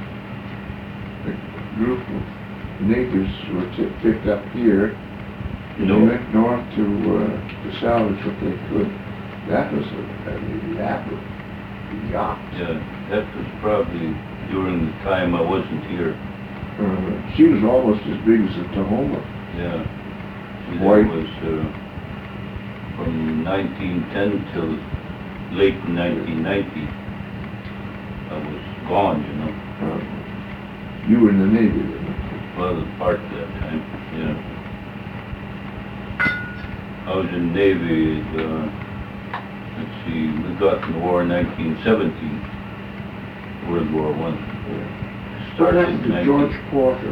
A group of natives were picked up here. And No. they went north to salvage what they could. That was an elaborate yacht. Yeah. That was probably during the time I wasn't here. She was almost as big as a Tahoma. Yeah. See, White. that was from 1910 till late 1990. I was gone, you know. You were in the Navy then. Well, part of that time, yeah. I was in the Navy, let's see, we got in the war in 1917, World War I. What Started happened in to George Porter?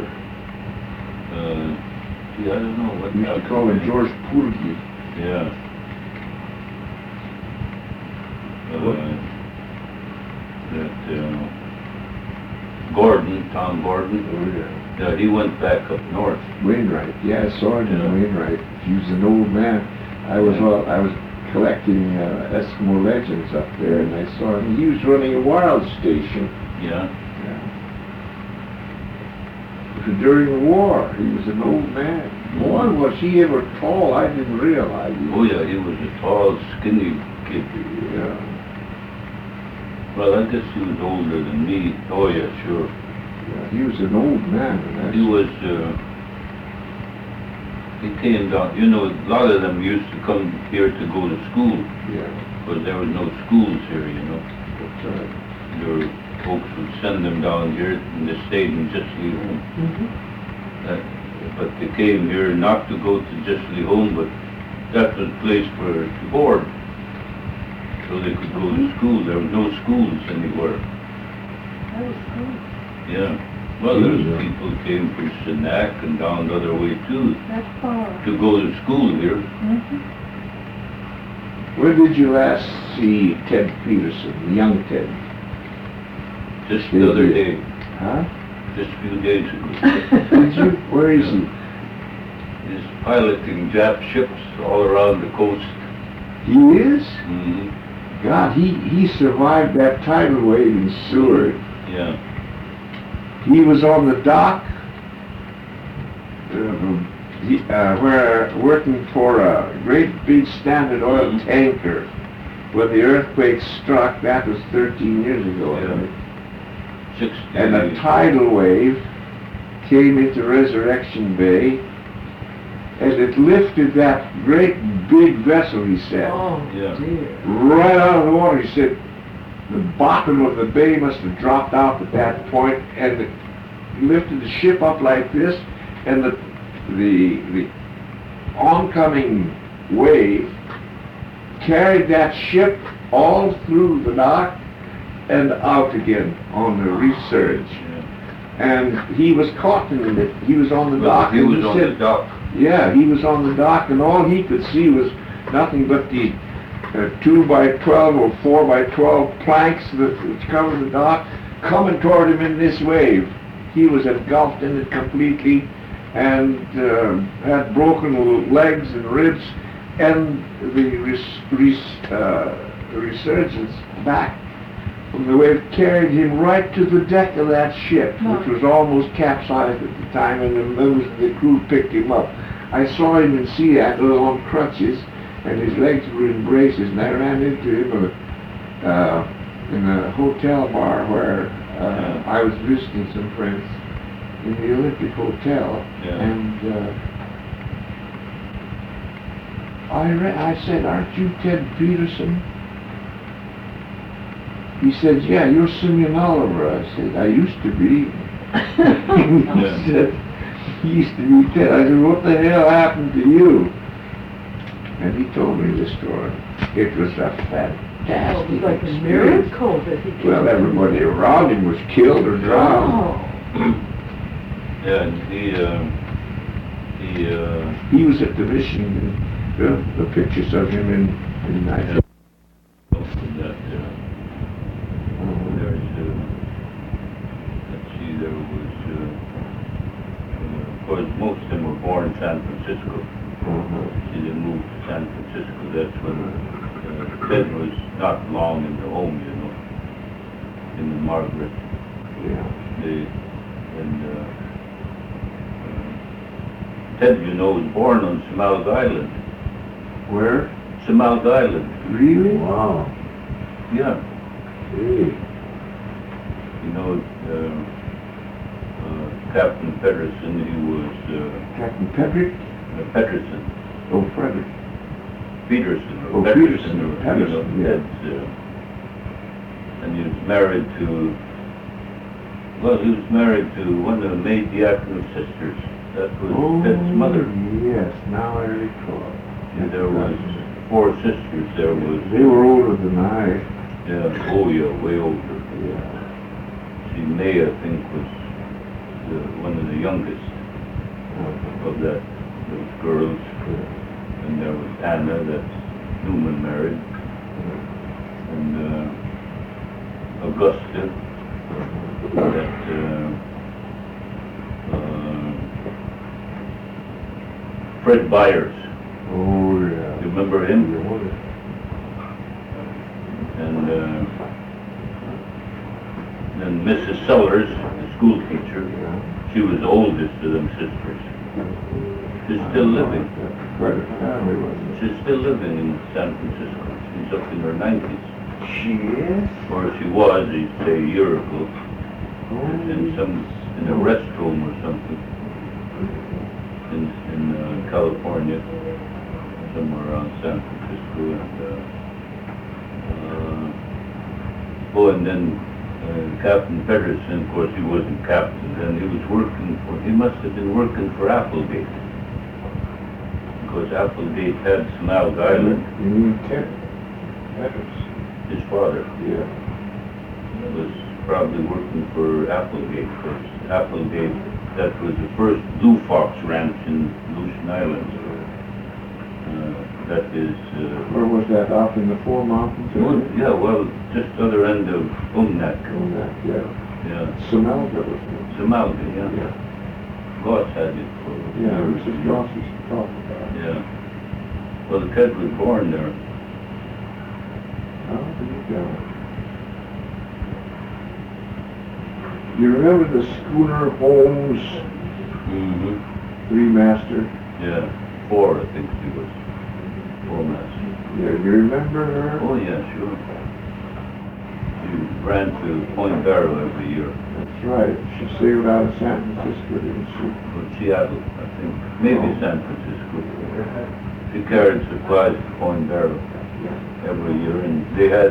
Gee, I don't know what We used to call him George Purgi. Yeah. Gordon, Tom Gordon, Oh, yeah, he went back up north. Wainwright. Yeah, I saw him Yeah. in Wainwright. He was an old man. I was collecting Eskimo legends up there, and I saw him. He was running a wild station. Yeah. During the war, he was an old man. Boy, was he ever tall, I didn't realize. Oh yeah, he was a tall, skinny kid. Yeah. Well, I guess he was older than me. Oh yeah, sure. Yeah, he was an old man. And He was, he came down, you know, a lot of them used to come here to go to school, Yeah, because there was no schools here, you know. that's right. Your folks would send them down here, and they stayed in Jessley Home. But they came here not to go to Jessley Home, but that was a place for to board, so they could go to school. There was no schools anywhere. That was cool. Yeah. Well, there was Yeah. people came from Senac and down the other way too, That's far. to go to school here. Mhm. When did you last see Ted Peterson, the young Ted? Just the other Did you? day, Huh? just a few days ago. Did you? Where is he? He's piloting Jap ships all around the coast. He is? Hmm. God, he survived that tidal wave in Seward. Yeah. He was on the dock, where working for a great big Standard Oil Mhm. tanker. When the earthquake struck, that was 13 years ago, I Yeah. think. and a tidal wave came into Resurrection Bay, and it lifted that great big vessel, he said, Oh, Yeah. dear. right out of the water. He said the bottom of the bay must have dropped out at that point, and it lifted the ship up like this, and the oncoming wave carried that ship all through the dock and out again on the resurge. And he was caught in it. He was on the dock. He and was on the said, dock. yeah, he was on the dock, and all he could see was nothing but the 2 by 12 or 4 by 12 planks that covered the dock coming toward him in this wave. He was engulfed in it completely, and had broken legs and ribs, and the resurgence back from the wave carried him right to the deck of that ship, which was almost capsized at the time, and the members of the crew picked him up. I saw him in Seattle on crutches, and his legs were in braces, and I ran into him in a hotel bar where I was visiting some friends in the Olympic Hotel, and I said, "Aren't you Ted Peterson?" He said, "Yeah, you're Simeon Oliver." I said, "I used to be." He said, "He used to be Ted." I said, "What the hell happened to you?" And he told me the story. It was a fantastic It was like a experience. miracle that he came. Well, everybody around him was killed or drowned. Oh, Yeah, and He was at the mission. The pictures of him in I think, that, there's, let's see, there was, of course, most of them were born in San Francisco. See, they moved to San Francisco. That's when Ted was not long in the home, you know, in the Margaret. yeah. Ted, you know, was born on Smout Island. Where? Smout Island. Really? Wow. Yeah. Gee. You know, Captain Pedersen, he was, Captain Pedrick? Pedersen. Oh, Frederick. Peterson, or Oh, Pedersen, Peterson, or, Pedersen, you know, yeah. Ted's, and he was married to, well, he was married to one of the May Diaconal sisters. That was Ted's mother. Yes, now I recall. And there was 4 sisters. There was, They were older than I. yeah, oh yeah, way older. Yeah. See, May, I think, was one of the youngest of those girls. And there was Anna, that's Newman married, and Augusta, that Fred Byers. Oh, yeah. You remember him? And then Mrs. Sellers, the school teacher, she was the oldest of them sisters. She's still living. Quite a family, wasn't it? She's still living in San Francisco. She's up in her 90s. She is? Or she was, you'd say, a year ago. In a rest home or something. In California. Somewhere around San Francisco. And then Captain Pedersen, of course, he wasn't captain then. He must have been working for Applegate. Because Applegate had Smout Island. You mean Ted Peters? His father Yeah. was probably working for Applegate, because Applegate, that was the first Blue Fox Ranch in Aleutian Islands. That is, Where was that, off in the Four Mountains? yeah, well, just other end of Umnak. Yeah. Yeah, Semelga was it? Samalga, yeah. Yeah. Goss had it for Yeah, years. Mrs. Goss used to talk about it. Yeah. Well, the kid was born there. Oh, there you go. You remember the schooner Holmes Mm-hmm. three-master? Yeah, 4, I think she was. 4 master. Yeah, you remember her? Oh, yeah, sure. She ran to Point Barrow every year. That's right. She sailed out of San Francisco, didn't she? Or Seattle, I think. Maybe San Francisco. She carried supplies to Point Barrow every year, and they had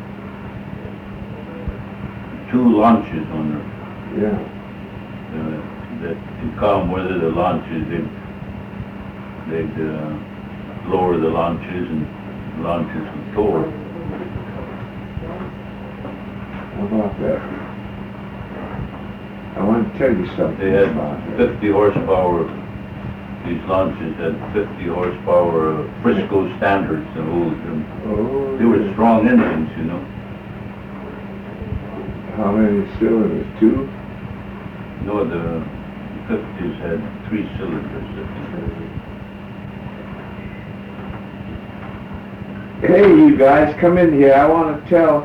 2 launches on her. Yeah. That in calm weather, the launches, they'd lower the launches, and launches would tow her. How about that? I want to tell you something They had about her. 50 horsepower. These launches had 50 horsepower Frisco standards to hold them. Oh, They were strong engines, you know. How many cylinders? 2? No, the 50s had 3 cylinders, I think. Hey, you guys, come in here. I want to tell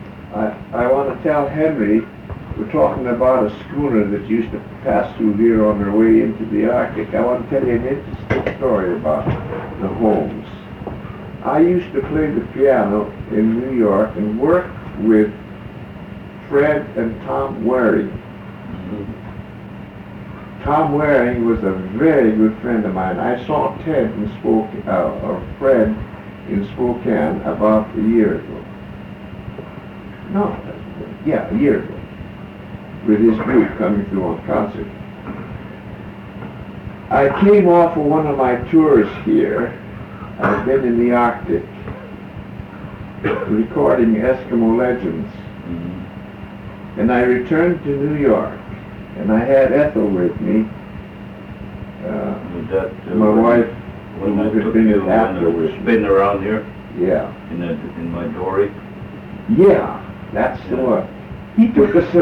Henry, we're talking about a schooner that used to pass through here on their way into the Arctic. I want to tell you an interesting story about the Holmes. I used to play the piano in New York and work with Fred and Tom Waring. Tom Waring was a very good friend of mine. I saw Ted in Spokane, or Fred in Spokane about a year ago. No, yeah, a year ago, with his group coming through on concert. I came off of one of my tours here. I've been in the Arctic, recording Eskimo Legends. And I returned to New York, and I had Ethel with me, Was that my wife, when I who had took been you in Apple when I was with me. spinning around here Yeah, in my dory? yeah, that's the one. He took us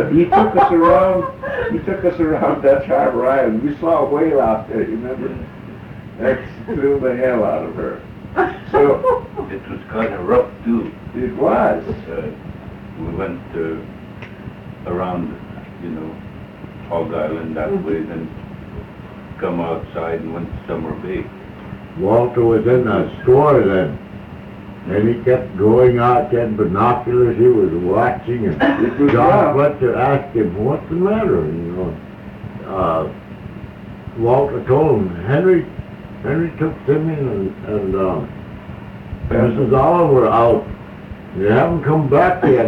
around Dutch Harbor Island. We saw a whale out there, you remember? That threw the hell out of her. So, It was kind of rough too. it was. We went around, you know, Hog Island that way, then come outside and went to Summer Bay. Walter was in that store then, and he kept going out, getting binoculars, he was watching, and It was John rough. Fletcher asked him, what's the matter, you know? Walter told him, Henry took Timmy and Mrs. Oliver out. They haven't come back yet.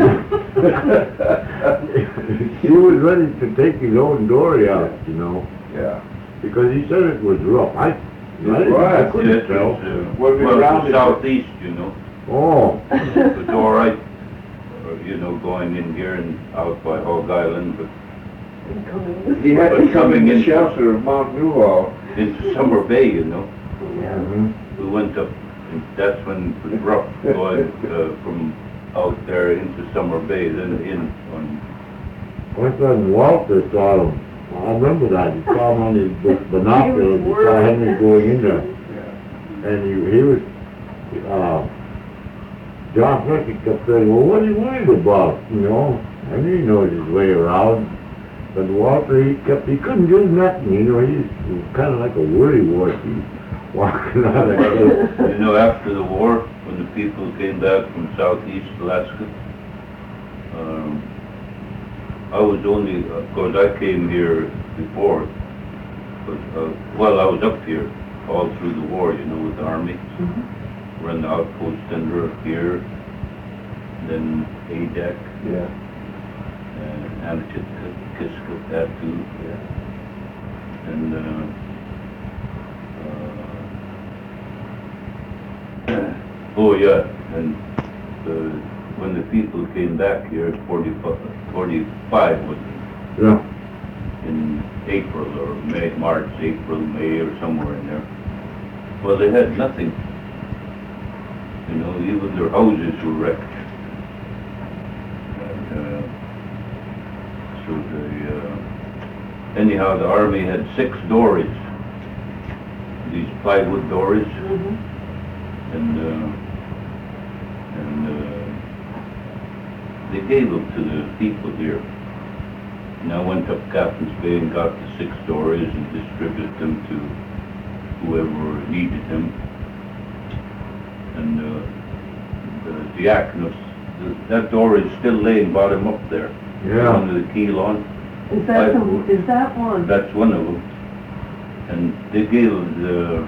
He was ready to take his own dory out, you know, Yeah. because he said it was rough. I was. couldn't It tell. was, When we well, rounded the southeast, you know. Oh, It was all right, you know, going in here and out by Hog Island, but He had to But come in coming the into- shelter of Mount Newhall. into Summer Bay, you know. mhm. We went up, and that's when it was rough, going from out there into Summer Bay, then in on. My son Walter saw him. I remember that. He saw him on his binoculars. He saw Henry going in there. And he was, John Fletcher kept saying, well, what are you worried about? You know, Henry knows his way around. But Walter, he couldn't do nothing. You know, he was kind of like a worrywart. He walking out of You know, after the war, when the people came back from Southeast Alaska, I was only, of course, I came here before, but, well, I was up here all through the war, you know, with the Army. Run the outpost under here, then ADEC, Yeah. Anachiska, that too. And, oh yeah, and when the people came back here, 45 was Yeah. in April or May, March, April, May, or somewhere in there. Well, they had nothing. You know, even their houses were wrecked. And, so anyhow, the Army had 6 dories, these plywood dories, and they gave them to the people here. And I went up Captain's Bay and got the 6 dories and distributed them to whoever needed them. And the diaconus that door is still laying bottom up there. Yeah. Under the keel on. Is that is that one? That's one of them. And they gave the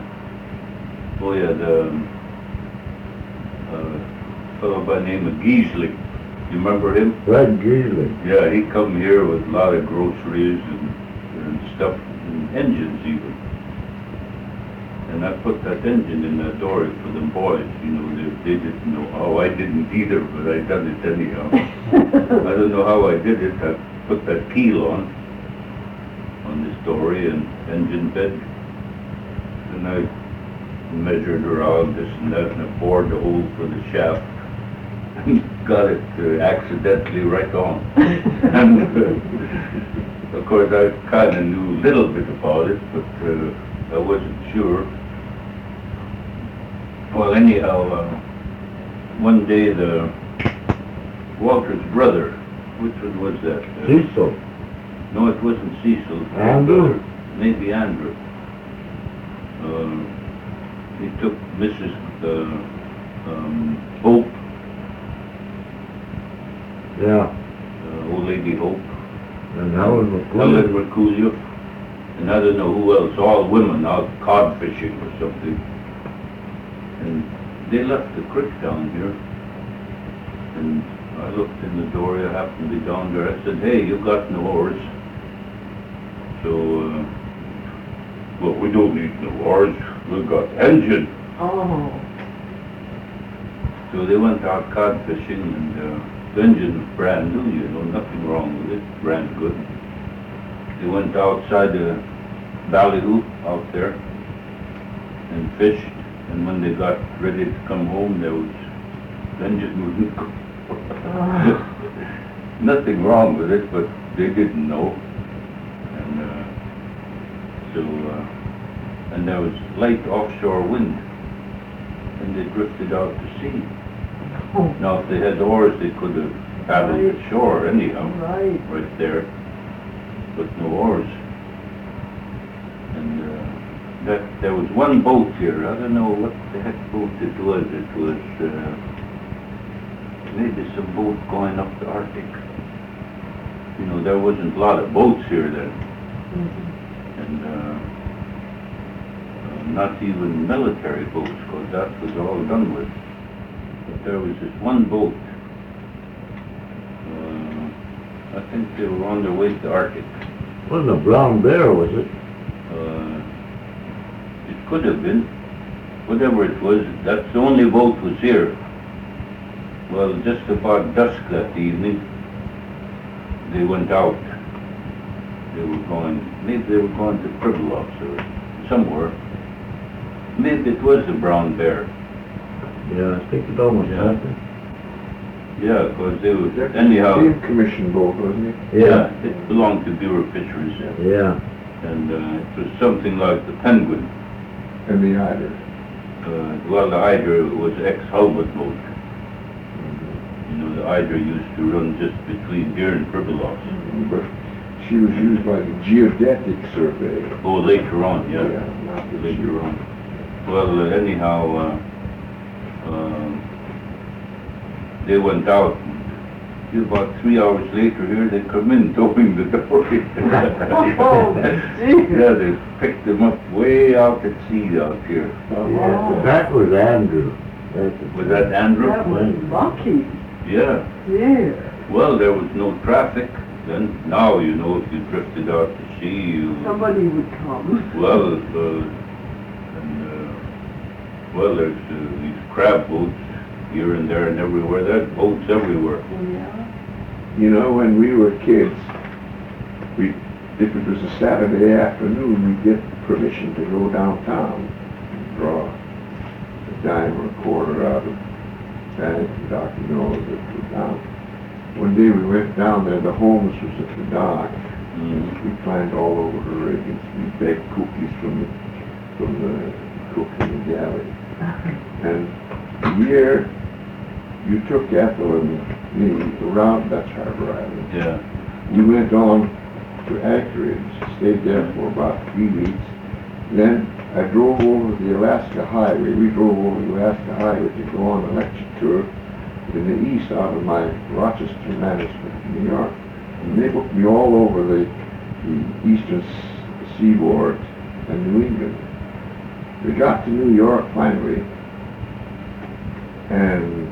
fellow by the name of Geesley. You remember him? Fred Geely. Yeah, he come here with a lot of groceries and stuff, and engines even. And I put that engine in that door for them boys, you know, they didn't know how. I didn't either, but I done it anyhow. I don't know how I did it. I put that keel on this dory and engine bed. And I measured around this and that and I bored the hole for the shaft. And got it accidentally right on. And of course I kind of knew a little bit about it, but I wasn't sure. Well, anyhow, one day Walter's brother, which one was that? Cecil. No, it wasn't Cecil. Andrew? Maybe Andrew. He took Mrs. Hope, Yeah. old lady Hope, And Helen Helen McCool. Merculio, and I don't know who else, all women out cod fishing or something. And they left the creek down here. And I looked in the dory, I happened to be down there, I said, hey, you got no oars. So, well, we don't need no oars, we got engine. Oh. So they went out cod fishing and the engine was brand new, you know, nothing wrong with it, brand good. They went outside the ballyhoo out there and fished, and when they got ready to come home, the engine wouldn't go. Nothing wrong with it, but they didn't know. And there was light offshore wind, and they drifted out to sea. Oh. Now, if they had oars, they could have paddled ashore anyhow, Right. there, but no oars. And there was one boat here. I don't know what the heck boat it was. It was maybe some boat going up the Arctic. You know, there wasn't a lot of boats here then. Mhm. And not even military boats, because that was all done with. But there was this one boat. I think they were on their way to the Arctic. Wasn't a brown bear, was it? It could have been. Whatever it was, that's the only boat was here. Well, just about dusk that evening, they went out. Maybe they were going to Pribilofs or somewhere. Maybe it was a brown bear. Yeah, I think it almost Yeah. happened. Yeah, because they were, That's anyhow, the commission boat, wasn't it? yeah, it belonged to Bureau Fisheries. Yeah. And it was something like the Penguin. And the Eider. Well, the Eider was ex-Hulbert boat. You know, the Eider used to run just between here and Pribilofs. But she was used by the Geodetic Survey. Oh, later on, yeah. Not this Later year. on. Well, anyhow, they went out. About 3 hours later here, they come in towing the dory. Oh, gee. Yeah, they picked them up way out at sea out here. Wow. That was Andrew. Was that Andrew? That was lucky. Yeah. Yeah. Well, there was no traffic then. Now, you know, if you drifted out to sea, you... Somebody would come. Well, well, there's these crab boats here and there and everywhere. There's boats everywhere. Yeah. You know, when we were kids, if it was a Saturday afternoon, we'd get permission to go downtown and draw a dime or a quarter out of bank. The doctor knows it was down. One day we went down there, the homeless was at the dock. Mm. We climbed all over the riggings. We begged cookies from the cook in the galley. And the year you took Ethel and me around Dutch Harbor Island, Yeah. we went on to Anchorage, stayed there for about 3 weeks. Then I drove over the Alaska Highway. We drove over the Alaska Highway to go on a lecture tour in the east out of my Rochester management in New York. And they booked me all over the eastern seaboard and New England. We got to New York finally, and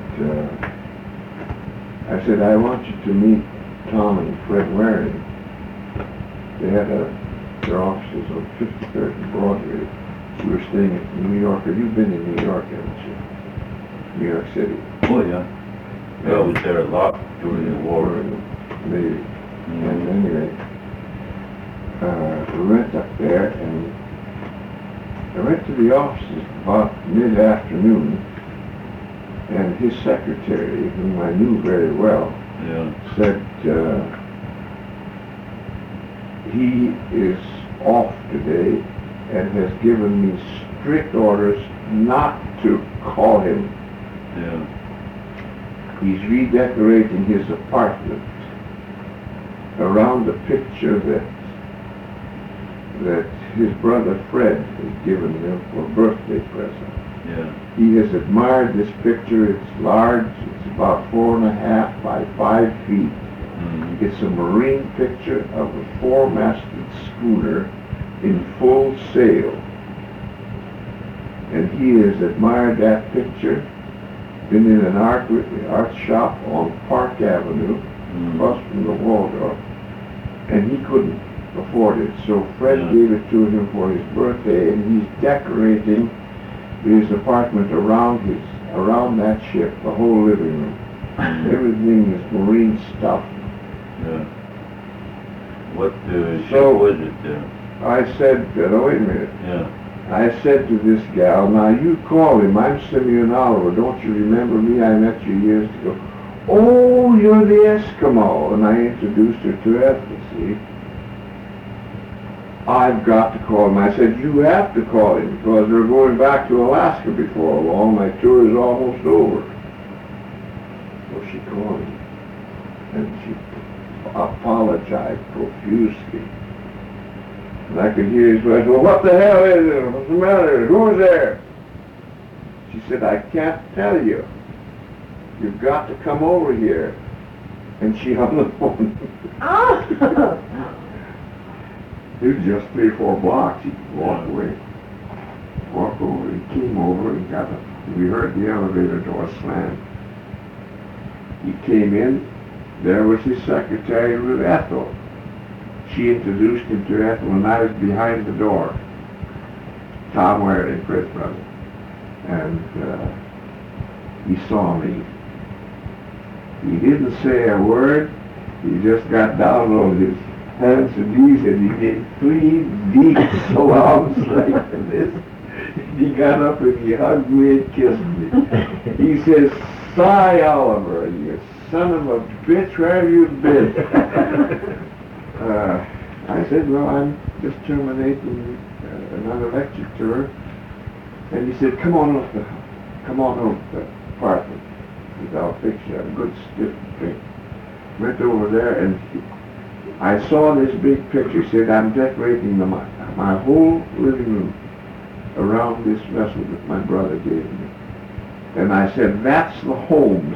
I said, I want you to meet Tom and Fred Waring. They had their offices on 53rd and Broadway. We were staying in New York. Have you been in New York, haven't you? New York City. Oh, yeah. Yeah, I was there a lot during the war. Maybe. And anyway, we went up there, and I went to the offices about mid-afternoon, and his secretary, whom I knew very well, said, he is off today and has given me strict orders not to call him. Yeah. He's redecorating his apartment around the picture that his brother Fred has given him for a birthday present. Yeah. He has admired this picture. It's large. It's about 4.5 by 5 feet. Mm-hmm. It's a marine picture of a four-masted schooner in full sail. And he has admired that picture, been in an art shop on Park Avenue, across from the Waldorf, and he couldn't afford it. So Fred gave it to him for his birthday, and he's decorating his apartment around that ship, the whole living room. Everything is marine stuff. Yeah. What ship So, was it there? I said, wait a minute. Yeah. I said to this gal, now you call him, I'm Simeon Oliver, don't you remember me? I met you years ago. Oh, you're the Eskimo. And I introduced her to Ethel, see? I've got to call him. I said, you have to call him, because we're going back to Alaska before long. My tour is almost over. So she called him, and she apologized profusely. And I could hear his voice, well, what the hell is it? What's the matter? Who's there? She said, I can't tell you. You've got to come over here. And she hung the phone. It was just 3 or 4 blocks. He could walk away. Walk over. He came over and got up. We heard the elevator door slam. He came in. There was his secretary with Ethel. She introduced him to Ethel, and I was behind the door. Tom Waring, Fred's brother. And he saw me. He didn't say a word. He just got down on his hands and knees, and he did 3 deep salams like this. He got up and he hugged me and kissed me. He says, "Cy Oliver, you son of a bitch, where have you been?" I said, well, I'm just terminating another lecture tour. And he said, come on over to the apartment. I'll fix you a good stiff drink. Went over there, and I saw this big picture. He said, I'm decorating my whole living room around this vessel that my brother gave me. And I said, that's the Holmes.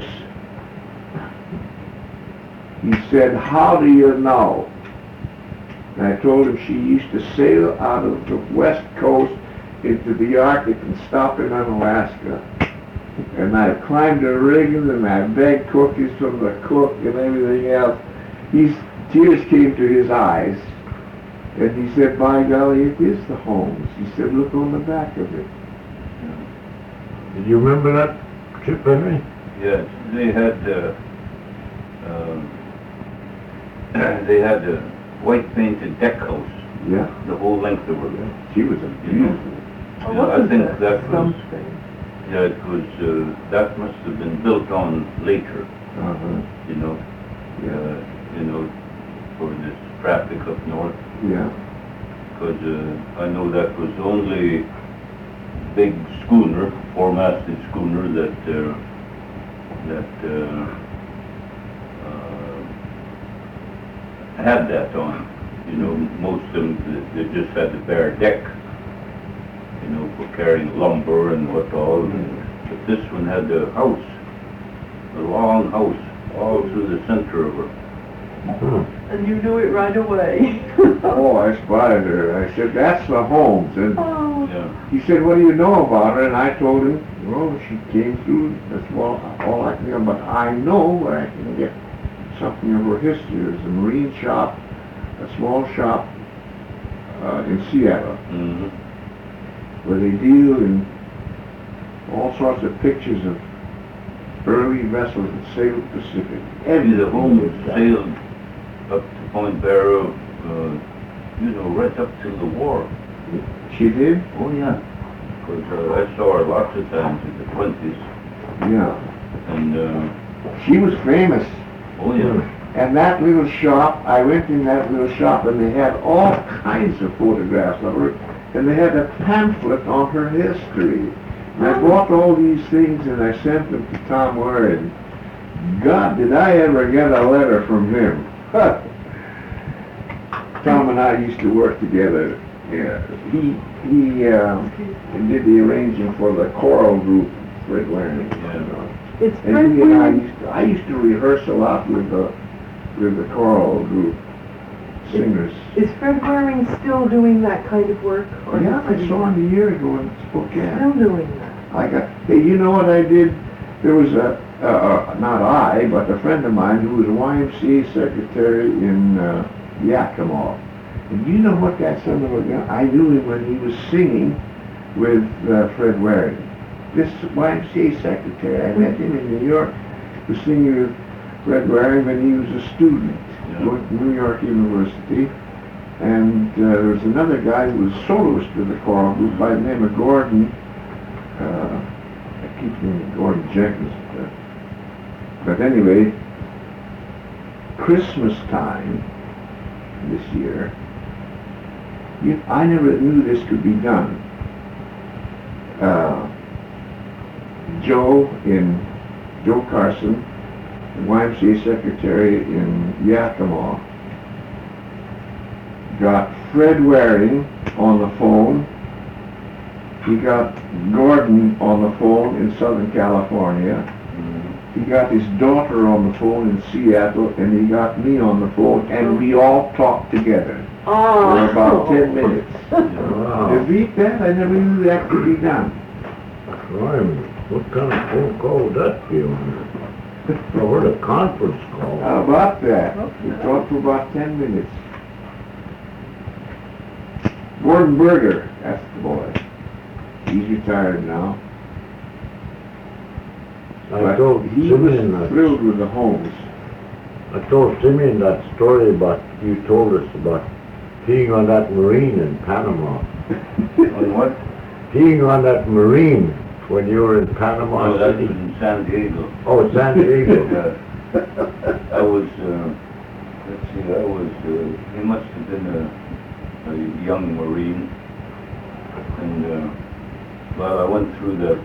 He said, how do you know? And I told him she used to sail out of the west coast into the Arctic and stop in Alaska. And I climbed the rigging and I begged cookies from the cook and everything else. Tears came to his eyes. And he said, by golly, it is the Holmes. He said, look on the back of it. Did you remember that ship, Henry? Yes, they had a white painted deck house. Yeah. The whole length of her. She was a beautiful. I think that was. Yeah, it was. That must have been built on later. You know. For this traffic up north. Yeah. Because I know that was the only big schooner, 4-masted schooner that had that on. You know, most of them, they just had the bare deck, you know, for carrying lumber and what all. But this one had the house. a long house all through the center of her. And you knew it right away. Oh, I spotted her. I said, that's the Holmes. And Oh, Yeah. he said, what do you know about her? And I told him, well, she came through. That's all I can get. But I know where I can get something of her history. There's a marine shop, a small shop in Seattle, Mm-hmm. where they deal in all sorts of pictures of early vessels that sailed the Pacific. Maybe the Holmes sailed up to Point Barrow, right up to the war. She did? Oh, yeah. Because I saw her lots of times in the 20s. Yeah. And, She was famous. oh, yeah. And that little shop, I went in that little shop and they had all kinds of photographs of her. And they had a pamphlet on her history. And I bought all these things and I sent them to Tom Ware. And God, did I ever get a letter from him. Tom and I used to work together. Yeah. He did the arranging for the choral group, Fred Waring. it's And Fred he and Waring. I used to rehearse a lot with the choral group singers. Is Fred Waring still doing that kind of work? Or Yeah, I is he saw him a year ago in Spokane. still doing that? Hey, you know what I did? There was not I, but a friend of mine who was a YMCA secretary in Yakima. And you know what that son of a gun? I knew him when he was singing with Fred Waring. This YMCA secretary, I met him in New York, was singing with Fred Waring when he was a student. He went to New York University. And there was another guy who was soloist with the choral group by the name of Gordon. I keep thinking Gordon Jenkins. But anyway, Christmas time this year, I never knew this could be done. Joe Carson, the YMCA secretary in Yakima, got Fred Waring on the phone. He got Gordon on the phone in Southern California. He got his daughter on the phone in Seattle, and he got me on the phone, and we all talked together for about 10 minutes. Wow. You beat that? I never knew that could be done. Crime. What kind of phone call would that be on? I heard a conference call. How about that? We talked for about 10 minutes. Gordon Berger, that's the boy. He's retired now. I But told he was Simeon that. thrilled with the Holmes. I told Simeon that story about you told us about peeing on that marine in Panama. On what? Peeing on that marine when you were in Panama Oh, that was City. in San Diego. Oh, San Diego. Yeah. I was, he must have been a young Marine. And, I went through the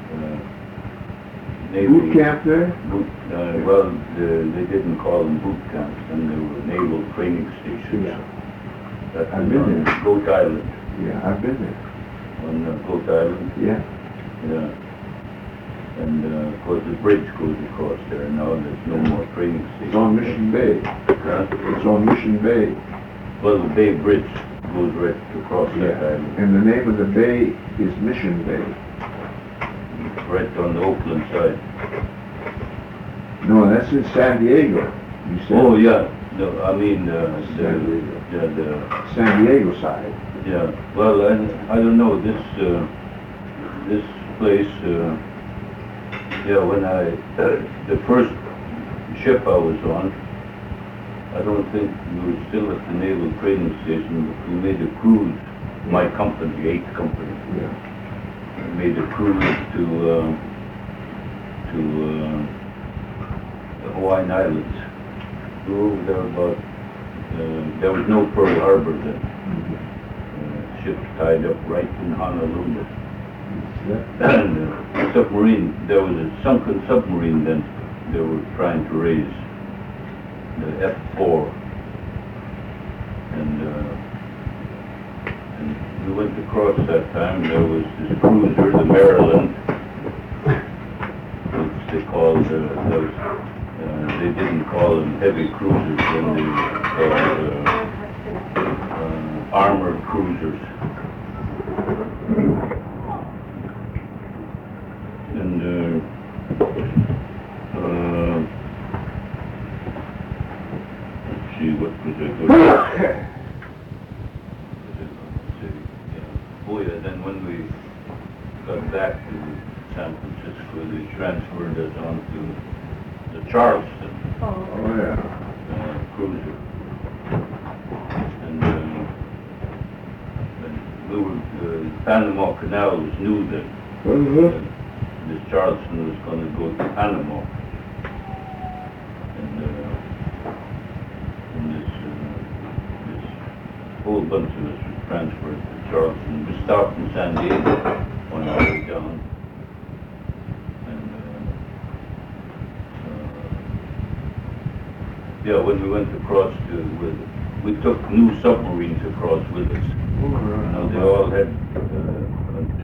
Navy. Boot camp there? They didn't call them boot camps, and they were naval training stations. Yeah. That I've was been on there. Goat Island. Yeah, I've been there. On Goat Island. Yeah. Yeah. And of course the bridge goes across there. Now there's no more training stations. It's on Mission Bay. Huh? It's on Mission Bay. Well, the Bay Bridge goes right across that Yeah. island, And the name of the bay is Mission Bay. right on the Oakland side. No, that's in San Diego. You said. Oh, yeah. No, I mean, San Diego. San Diego side. Yeah. Well, I don't know, this place, when the first ship I was on, I don't think we were still at the Naval Training Station, but we made a cruise, my company, 8th Company, Yeah. made a cruise to the Hawaiian Islands. We were over there about, there was no Pearl Harbor then. Ships tied up right in Honolulu. And the submarine, there was a sunken submarine then they were trying to raise, the F-4. And we went across that time, there was this cruiser, the Maryland, which they called those, they didn't call them heavy cruisers when they called armored cruisers. And let's see, what was I going to say? Yeah. Oh yeah, then when we got back to San Francisco, they transferred us on to the Charleston Oh, yeah. cruiser. And we were, the Panama Canal was new then. This Charleston was going to go to Panama. And this whole bunch of us was transferred to Charleston. We stopped in San Diego on our way down. And yeah, when we went across we took new submarines across with us. Now they all had